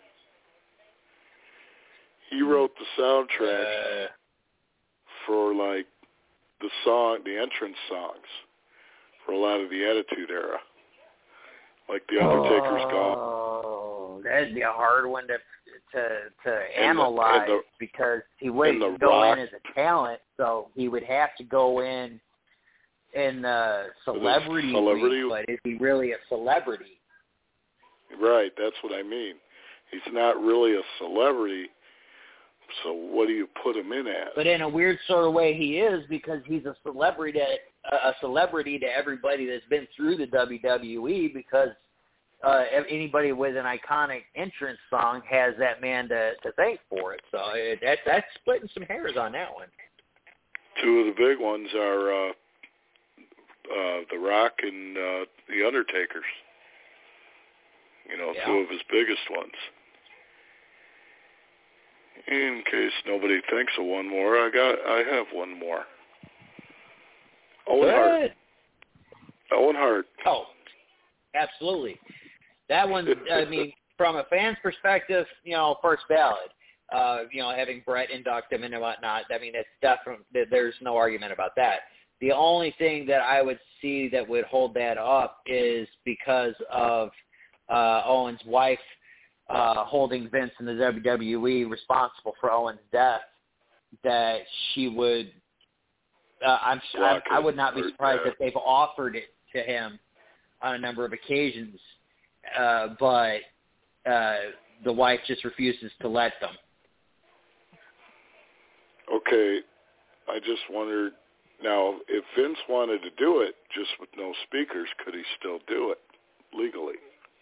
He wrote the soundtrack Uh, for like the song, the entrance songs for a lot of the Attitude Era, like The Undertaker's Gone. Oh, that'd be a hard one to to to And the- analyze and the- because he wouldn't and the go Rock. in as a talent, so he would have to go in in the celebrity, celebrity- week, but is he really a celebrity? Right, that's what I mean. He's not really a celebrity, so what do you put him in as? But in a weird sort of way, he is because he's a celebrity to a celebrity to everybody that's been through the W W E because uh, anybody with an iconic entrance song has that man to, to thank for it. So it, that, that's splitting some hairs on that one. Two of the big ones are uh, uh, The Rock and uh, The Undertaker's. You know, Yeah. two of his biggest ones. In case nobody thinks of one more, I got I have one more. Owen Hart. Good. Owen Hart. Oh, absolutely. That one, I mean, from a fan's perspective, you know, first ballot. Uh, you know, having Brett induct him and whatnot. I mean, that's definitely, there's no argument about that. The only thing that I would see that would hold that up is because of uh, Owen's wife uh, holding Vince in the W W E responsible for Owen's death, that she would, uh, I'm, I, I would not be surprised if they've offered it to him on a number of occasions, uh, but uh, the wife just refuses to let them. Okay, I just wondered, now, if Vince wanted to do it just with no speakers, could he still do it legally?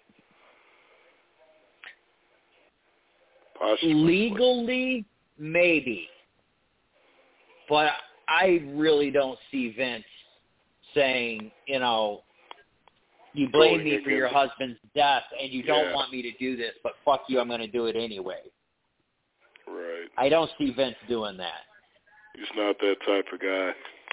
Possibly. Legally, maybe. But I really don't see Vince saying, you know, you blame me for your husband's death and you don't Yeah. want me to do this, but fuck you, I'm going to do it anyway. Right. I don't see Vince doing that. He's not that type of guy.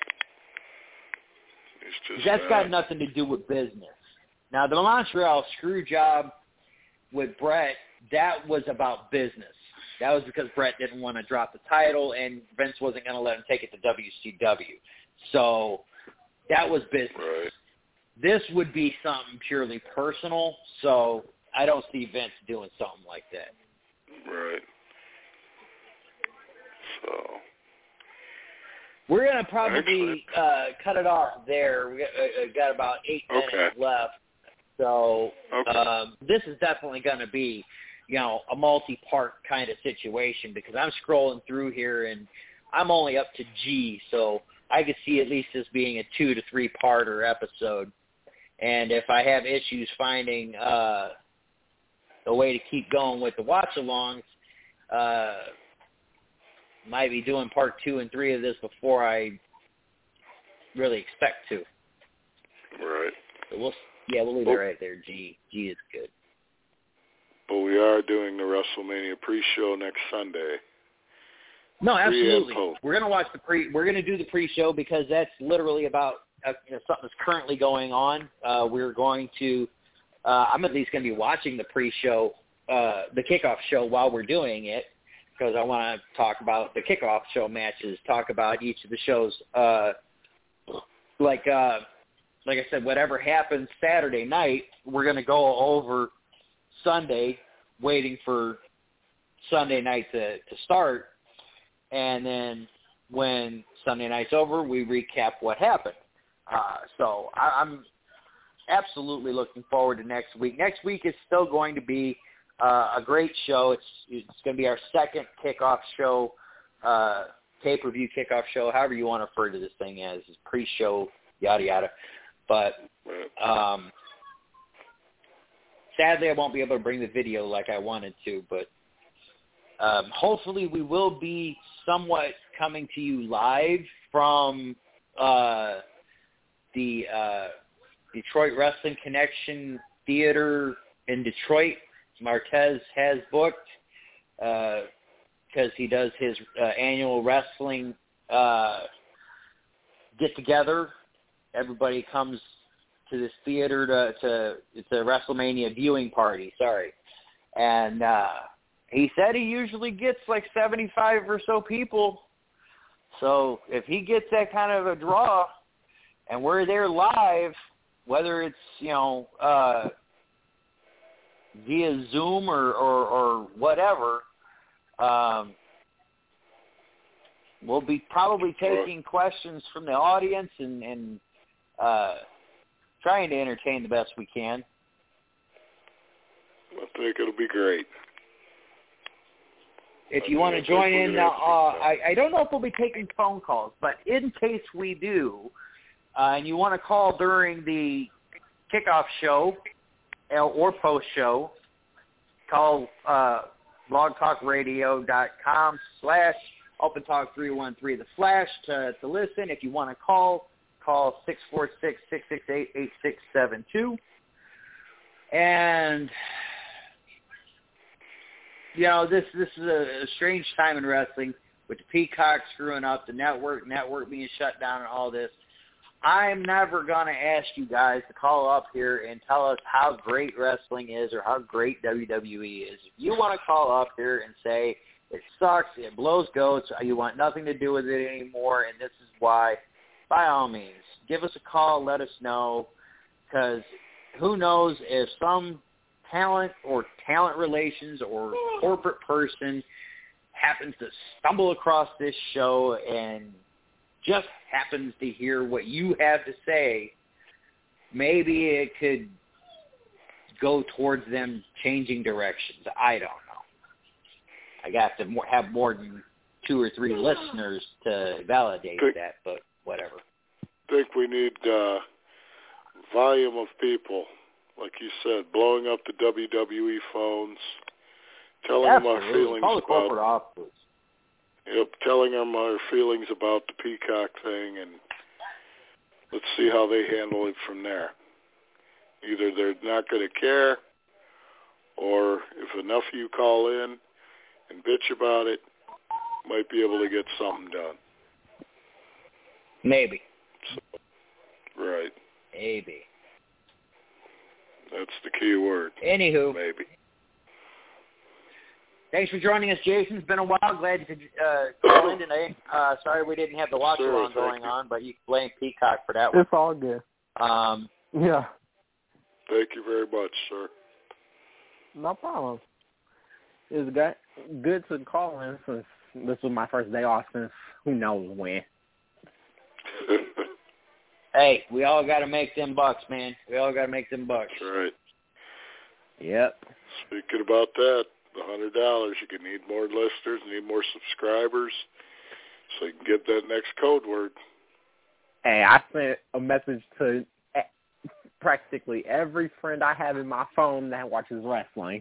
He's just That's not. got nothing to do with business. Now, the Montreal screw job with Brett, that was about business. That was because Brett didn't want to drop the title, and Vince wasn't going to let him take it to W C W. So that was business. Right. This would be something purely personal, so I don't see Vince doing something like that. Right. So. We're going to probably uh, cut it off there. We got, uh, got about eight minutes Okay. left. So Okay. um, this is definitely going to be, you know, a multi-part kind of situation because I'm scrolling through here and I'm only up to G, so I could see at least this being a two to three-parter episode. And if I have issues finding uh, a way to keep going with the watch-alongs, uh, might be doing part two and three of this before I really expect to. Right. So we'll, yeah, we'll leave it right there. G, G is good. But we are doing the WrestleMania pre-show next Sunday. No, Pre and absolutely. post. We're gonna watch the pre. We're gonna do the pre-show because that's literally about uh, you know, something that's currently going on. Uh, we're going to. Uh, I'm at least going to be watching the pre-show, uh, the kickoff show while we're doing it because I want to talk about the kickoff show matches. Talk about each of the shows. Uh, like uh, like I said, whatever happens Saturday night, we're going to go over Sunday, waiting for Sunday night to, to start. And then when Sunday night's over, we recap what happened. Uh, so I, I'm absolutely looking forward to next week. Next week is still going to be uh, a great show. It's it's going to be our second kickoff show, uh, pay-per-view kickoff show, however you want to refer to this thing as, pre-show, yada, yada. But um, sadly, I won't be able to bring the video like I wanted to, but um, hopefully we will be somewhat coming to you live from uh, the uh, Detroit Wrestling Connection Theater in Detroit. Martez has booked because uh, he does his uh, annual wrestling uh, get-together. Everybody comes to this theater to, to it's a WrestleMania viewing party, sorry. And uh, he said he usually gets like seventy-five or so people. So if he gets that kind of a draw and we're there live, whether it's, you know, uh, via Zoom or, or, or whatever, um, we'll be probably taking questions from the audience and, and uh, trying to entertain the best we can. I think it'll be great. If you want to join in, uh, I, I don't know if we'll be taking phone calls, but in case we do, uh, and you want to call during the kickoff show or post-show, call uh, blogtalkradio.com slash Open Talk three one three, the Flash, to, to listen. If you want to call, call six four six, six six eight, eight six seven two. And, you know, this this is a, a strange time in wrestling with the Peacock screwing up, the network, network being shut down and all this. I'm never going to ask you guys to call up here and tell us how great wrestling is or how great W W E is. If you want to call up here and say it sucks, it blows goats, you want nothing to do with it anymore, and this is why, by all means, give us a call, let us know, because who knows if some talent or talent relations or corporate person happens to stumble across this show and just happens to hear what you have to say, maybe it could go towards them changing directions. I don't know. I got to have more than two or three listeners to validate think, that, but whatever. I think we need uh, volume of people, like you said, blowing up the W W E phones, telling Absolutely. them our feelings Call the about corporate office. Yep, telling them our feelings about the Peacock thing, and let's see how they handle it from there. Either they're not going to care, or if enough of you call in and bitch about it, might be able to get something done. Maybe. So, right. Maybe. That's the key word. Anywho. Maybe. Thanks for joining us, Jason. It's been a while. Glad you could uh, call in today. Uh, sorry we didn't have the watch sure, along going you. on, but you can blame Peacock for that one. It's all good. Um, yeah. Thank you very much, sir. No problem. It's good, good to call in since this was my first day off since who knows when. Hey, we all got to make them bucks, man. We all got to make them bucks. That's right. Yep. Speaking about that, the one hundred dollars, you can need more listeners, need more subscribers, so you can get that next code word. Hey, I sent a message to practically every friend I have in my phone that watches wrestling.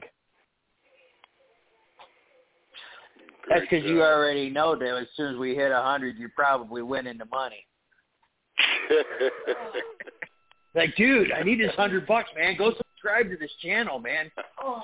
That's because you already know that as soon as we hit one hundred, you're probably winning the money. Like, dude, I need this one hundred bucks, man. Go subscribe to this channel, man. Oh.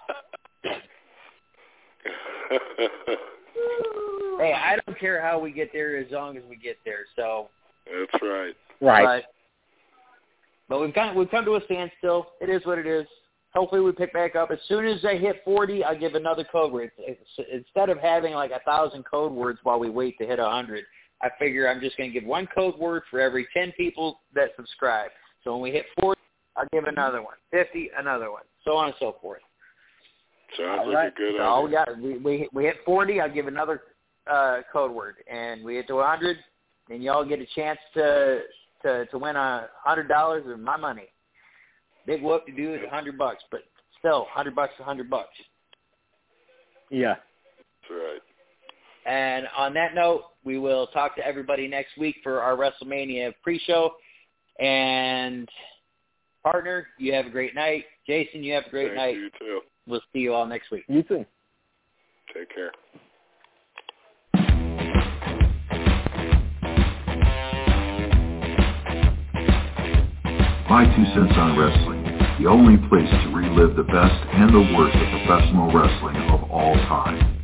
Hey, I don't care how we get there as long as we get there. So that's right. Right. But, but we've come we've come to a standstill. It is what it is. Hopefully we pick back up. As soon as I hit forty, I'll give another code word. Instead of having like a thousand code words while we wait to hit a hundred, I figure I'm just going to give one code word for every ten people that subscribe. So when we hit forty, I'll give another one. fifty, another one. So on and so forth. Sounds all like right. a good so idea. All we got, we, we, we hit forty, I'll give another uh, code word. And we hit to one hundred, and y'all get a chance to to, to win a one hundred dollars of my money. Big whoop to do is one hundred bucks, but still, one hundred bucks is one hundred bucks. Yeah. That's right. And on that note, we will talk to everybody next week for our WrestleMania pre-show. And, partner, you have a great night. Jason, you have a great Thank night. You too. We'll see you all next week. You too. Take care. My Two Cents on Wrestling, the only place to relive the best and the worst of professional wrestling of all time.